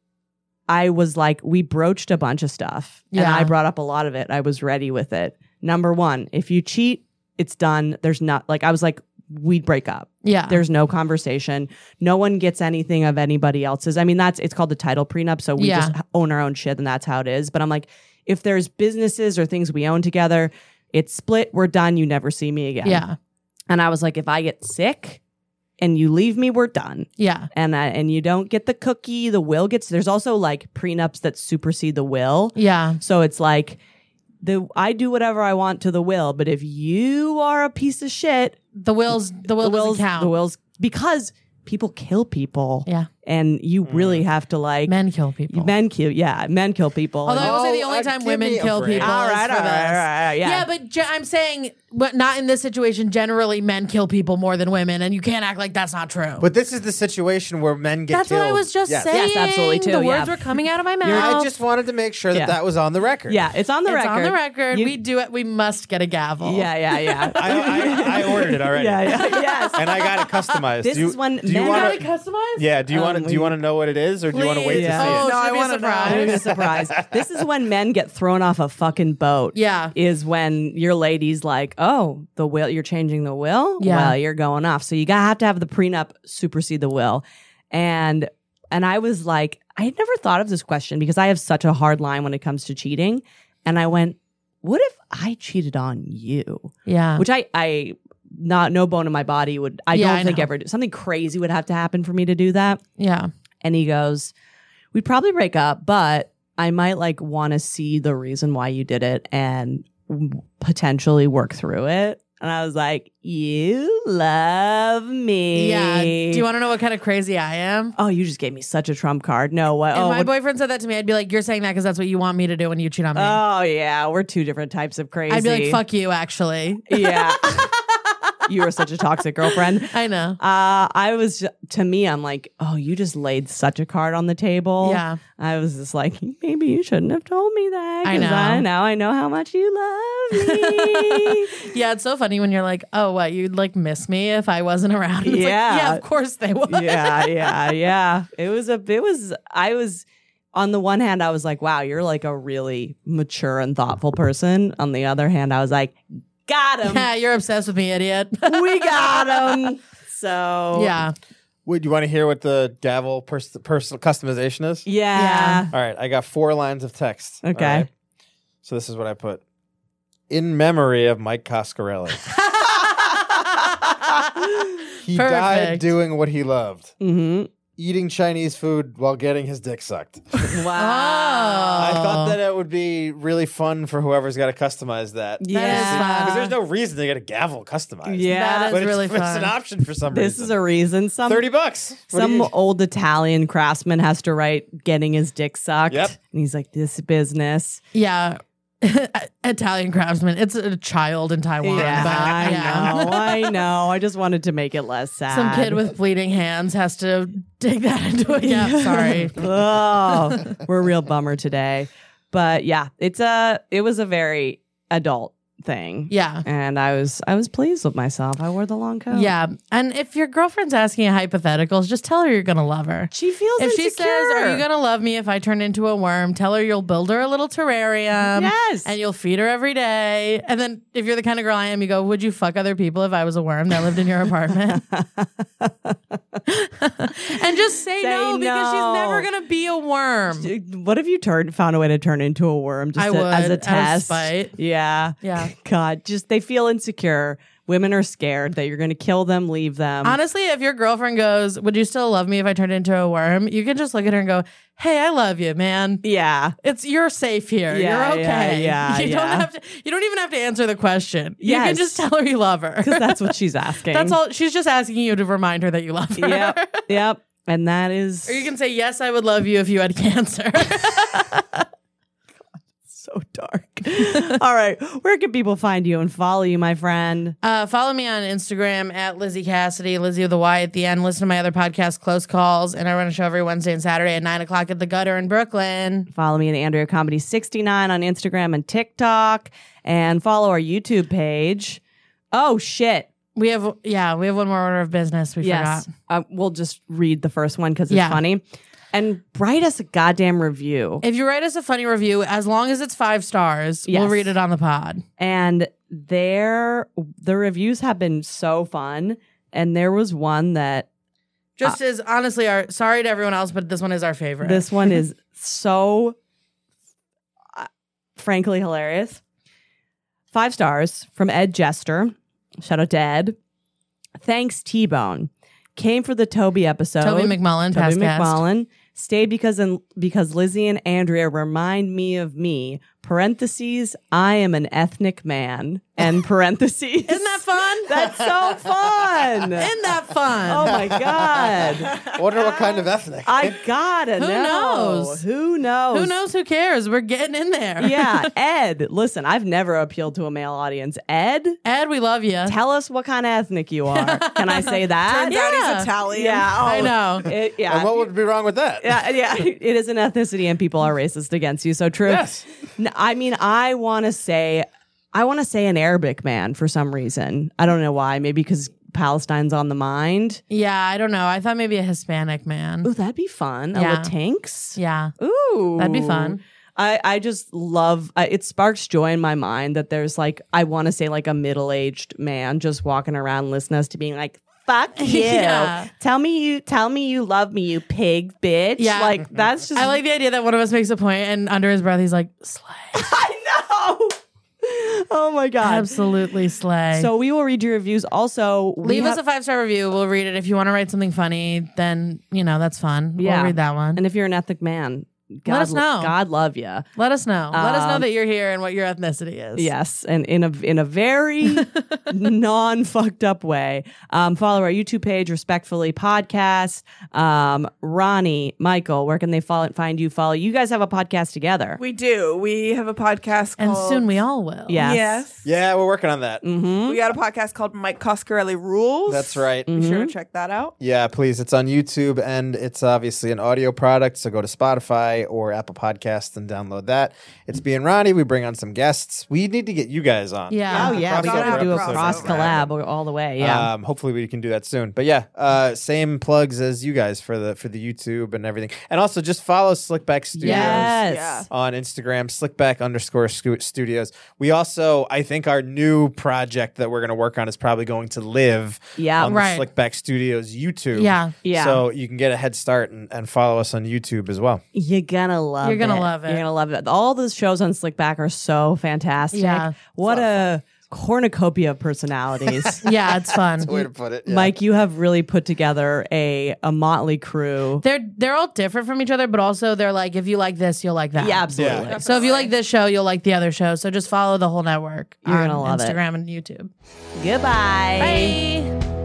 I was like, we broached a bunch of stuff. And Yeah. I brought up a lot of it. I was ready with it. Number one, if you cheat, it's done. There's not like I was like, we'd break up. yeah. There's no conversation. No one gets anything of anybody else's. I mean, that's it's called the title prenup. So we Yeah. just own our own shit, and that's how it is. But I'm like, if there's businesses or things we own together, it's split. We're done. You never see me again. yeah. And I was like, if I get sick and you leave me, we're done. Yeah. And I, and you don't get the cookie, the will gets. There's also like prenups that supersede the will. Yeah. So it's like the I do whatever I want to the will, but if you are a piece of shit, The wills, the will the doesn't wills, count. the wills, because people kill people. Yeah. And you really have to like Men kill people. men kill. Yeah, men kill people. Although I will say the Oh, only uh, time give women me a kill break. people all is right, for all right, this. all right, all right, yeah. Yeah, but ge- I'm saying, but not in this situation. Generally, men kill people more than women, and you can't act like that's not true. But this is the situation where men get that's killed. what I was just Yes. saying. Yes, absolutely, too, The yeah. words were coming out of my mouth. I just wanted to make sure that Yeah. that was on the record. yeah, it's on the it's record. on the record. You- we do it. We must get a gavel. Yeah, yeah, yeah. I, I, I ordered it already. yeah, yeah, yes. And I got it customized. This do you, is when do you men You wanna, got it customized? Yeah. Do you want to? Um, Do you we- want to know what it is, or do you want to wait Yeah. to see Oh, it? No, I should be wanna a know. surprise. Maybe a surprise. This is when men get thrown off a fucking boat. Yeah. Is when your lady's like, oh, the will, you're changing the will? Yeah. Well, you're going off. So you gotta have to have the prenup supersede the will. And and I was like, I had never thought of this question because I have such a hard line when it comes to cheating. And I went, what if I cheated on you? Yeah. Which I I not no bone in my body would I Yeah, don't I think know. ever do. Something crazy would have to happen for me to do that. yeah. And he goes, we'd probably break up, but I might like want to see the reason why you did it and w- potentially work through it. And I was like, you love me. Yeah. Do you want to know what kind of crazy I am? Oh, you just gave me such a trump card. No, what? If Oh, my what- boyfriend said that to me, I'd be like, you're saying that because that's what you want me to do when you cheat on me. oh yeah, we're two different types of crazy. I'd be like, fuck you, actually. Yeah. You were such a toxic girlfriend. I know. Uh, I was, to me, I'm like, oh, you just laid such a card on the table. Yeah. I was just like, maybe you shouldn't have told me that. I 'cause know. I, now I know how much you love me. Yeah, it's so funny when you're like, oh, what, you'd like miss me if I wasn't around? It's like, Yeah. yeah, of course they would. yeah, yeah, yeah. It was a, it was, I was, on the one hand, I was like, wow, you're like a really mature and thoughtful person. On the other hand, I was like, got him. Yeah, you're obsessed with me, idiot. We got him. So, Yeah. Would you want to hear what the gavel pers- personal customization is? Yeah. All right, I got four lines of text. all Okay. right? So this is what I put. In memory of Mike Coscarelli. He died Perfect. doing what he loved. Mm-hmm. Eating Chinese food while getting his dick sucked. Wow. I thought Oh. that it would be really fun for whoever's got to customize that. Yeah. That is Because fun. there's no reason to get a gavel customized. Yeah. That is But it's, really it's fun. an option for some This reason. is a reason. Some thirty bucks. What do some you- old Italian craftsman has to write getting his dick sucked. Yep. And he's like, this business. Yeah. Italian craftsman. It's a child in Taiwan. Yeah, but, I yeah. know. I know. I just wanted to make it less sad. Some kid with bleeding hands has to dig that into a gap. Sorry. Oh, we're a real bummer today. but yeah, it's a it was a very adult thing. Yeah. And I was I was pleased with myself. I wore the long coat. Yeah. And if your girlfriend's asking you hypotheticals, just tell her you're going to love her. She feels If she insecure. says, "Are you going to love me if I turn into a worm?" Tell her you'll build her a little terrarium. Yes. And you'll feed her every day. And then if you're the kind of girl I am, you go, "Would you fuck other people if I was a worm that lived in your apartment?" And just say, Say no, because no. she's never going to be a worm. What if you turned found a way to turn into a worm just I to- would, as out a of test? spite. Yeah. Yeah. God, just they feel insecure. Women are scared that you're going to kill them, leave them. Honestly, if your girlfriend goes, "Would you still love me if I turned into a worm?" You can just look at her and go, "Hey, I love you, man. yeah. It's you're safe here. Yeah, You're okay. yeah, yeah, you yeah. don't have to. You don't even have to answer the question. You Yes. can just tell her you love her. Because that's what she's asking. That's all. She's just asking you to remind her that you love her. Yep. Yep. And that is Or you can say, "Yes, I would love you if you had cancer." so dark. All right. Where can people find you and follow you, my friend? Uh, follow me on Instagram at Lizzie Cassidy, Lizzie with a Y at the end. Listen to my other podcast, Close Calls, and I run a show every Wednesday and Saturday at nine o'clock at the Gutter in Brooklyn. Follow me at Andrea Comedy sixty-nine on Instagram and TikTok. And follow our YouTube page. Oh, shit. We have, yeah, we have one more order of business. We Yes. forgot. Uh, we'll just read the first one because it's Yeah. funny. And write us a goddamn review. If you write us a funny review, as long as it's five stars, Yes. we'll read it on the pod. And their the reviews have been so fun. And there was one that Just as honestly, our sorry to everyone else, but this one is our favorite. this one is so uh, frankly hilarious. Five stars from Ed Jester. Shout out to Ed. Thanks, T-Bone. Came for the Toby episode. Toby McMullen, Toby past guest. McMullen. Stayed because in, because Lizzie and Andrea remind me of me. Parentheses, I am an ethnic man. And parentheses. Isn't that fun? That's so fun. Isn't that fun? Oh my God. I wonder what kind of ethnic. I gotta Who know. knows? Who knows? Who knows? Who cares? We're getting in there. Yeah, Ed. Listen, I've never appealed to a male audience. Ed, Ed, we love you. tell us what kind of ethnic you are. Can I say that? Turns out Yeah. he's Italian. Yeah, oh, I know. It, yeah. and what would be wrong with that? yeah, yeah, it is an ethnicity, and people are racist against you. So true. Yes. N- I mean, I want to say, I want to say an Arabic man for some reason. I don't know why. Maybe because Palestine's on the mind. Yeah, I don't know. I thought maybe a Hispanic man. Ooh, that'd be fun. A Yeah. Latinx. Yeah. Ooh, That'd be fun. I, I just love I, it sparks joy in my mind that there's like I want to say like a middle-aged man just walking around listening to us to being like fuck you. Yeah. Tell me you tell me you love me, you pig bitch. Yeah. Like that's just I like the idea that one of us makes a point and under his breath he's like, slay. I know. Oh my god. Absolutely slay. So we will read your reviews. Also, we leave us have- a five star review. We'll read it. If you want to write something funny, then you know that's fun. Yeah. We'll read that one. and if you're an ethnic man, God, us know. God love you. Let us know. Let us know Um, that you're here and what your ethnicity is. Yes, and in a in a very non fucked up way. Um, follow our YouTube page, Respectfully Podcast. Um, Ronnie, Michael, where can they follow, find you? Follow you guys have a podcast together. We do. We have a podcast And called soon we all will. Yes. Yes. Yeah, we're working on that. Mm-hmm. We got a podcast called Mike Coscarelli Rules. That's right. Be sure to check that out. Yeah, please. It's on YouTube and it's obviously an audio product. So go to Spotify or Apple Podcasts and download that. It's being Ronnie. We bring on some guests. We need to get you guys on. Yeah. Oh yeah, we Crossover got to do a episode. cross collab all the way. Yeah. Um, hopefully we can do that soon. But yeah, uh, same plugs as you guys for the for the YouTube and everything. And also just follow Slickback Studios. yes. Yeah. On Instagram, slickback underscore scu- studios. We also, I think our new project that we're going to work on is probably going to live Yeah. on Right. the Slickback Studios YouTube. Yeah. Yeah. So you can get a head start and, and follow us on YouTube as well. You're gonna love You're gonna it. love it. You're gonna love it. All the shows on Slickback are so fantastic. Yeah. What a cornucopia of personalities. Yeah, it's fun. Way to put it. yeah. Mike, you have really put together a a motley crew. They're they're all different from each other, but also they're like, if you like this, you'll like that. Yeah, absolutely. Yeah. So if you like this show, you'll like the other show. So just follow the whole network. You're on gonna love it. Instagram and YouTube. Goodbye. Bye.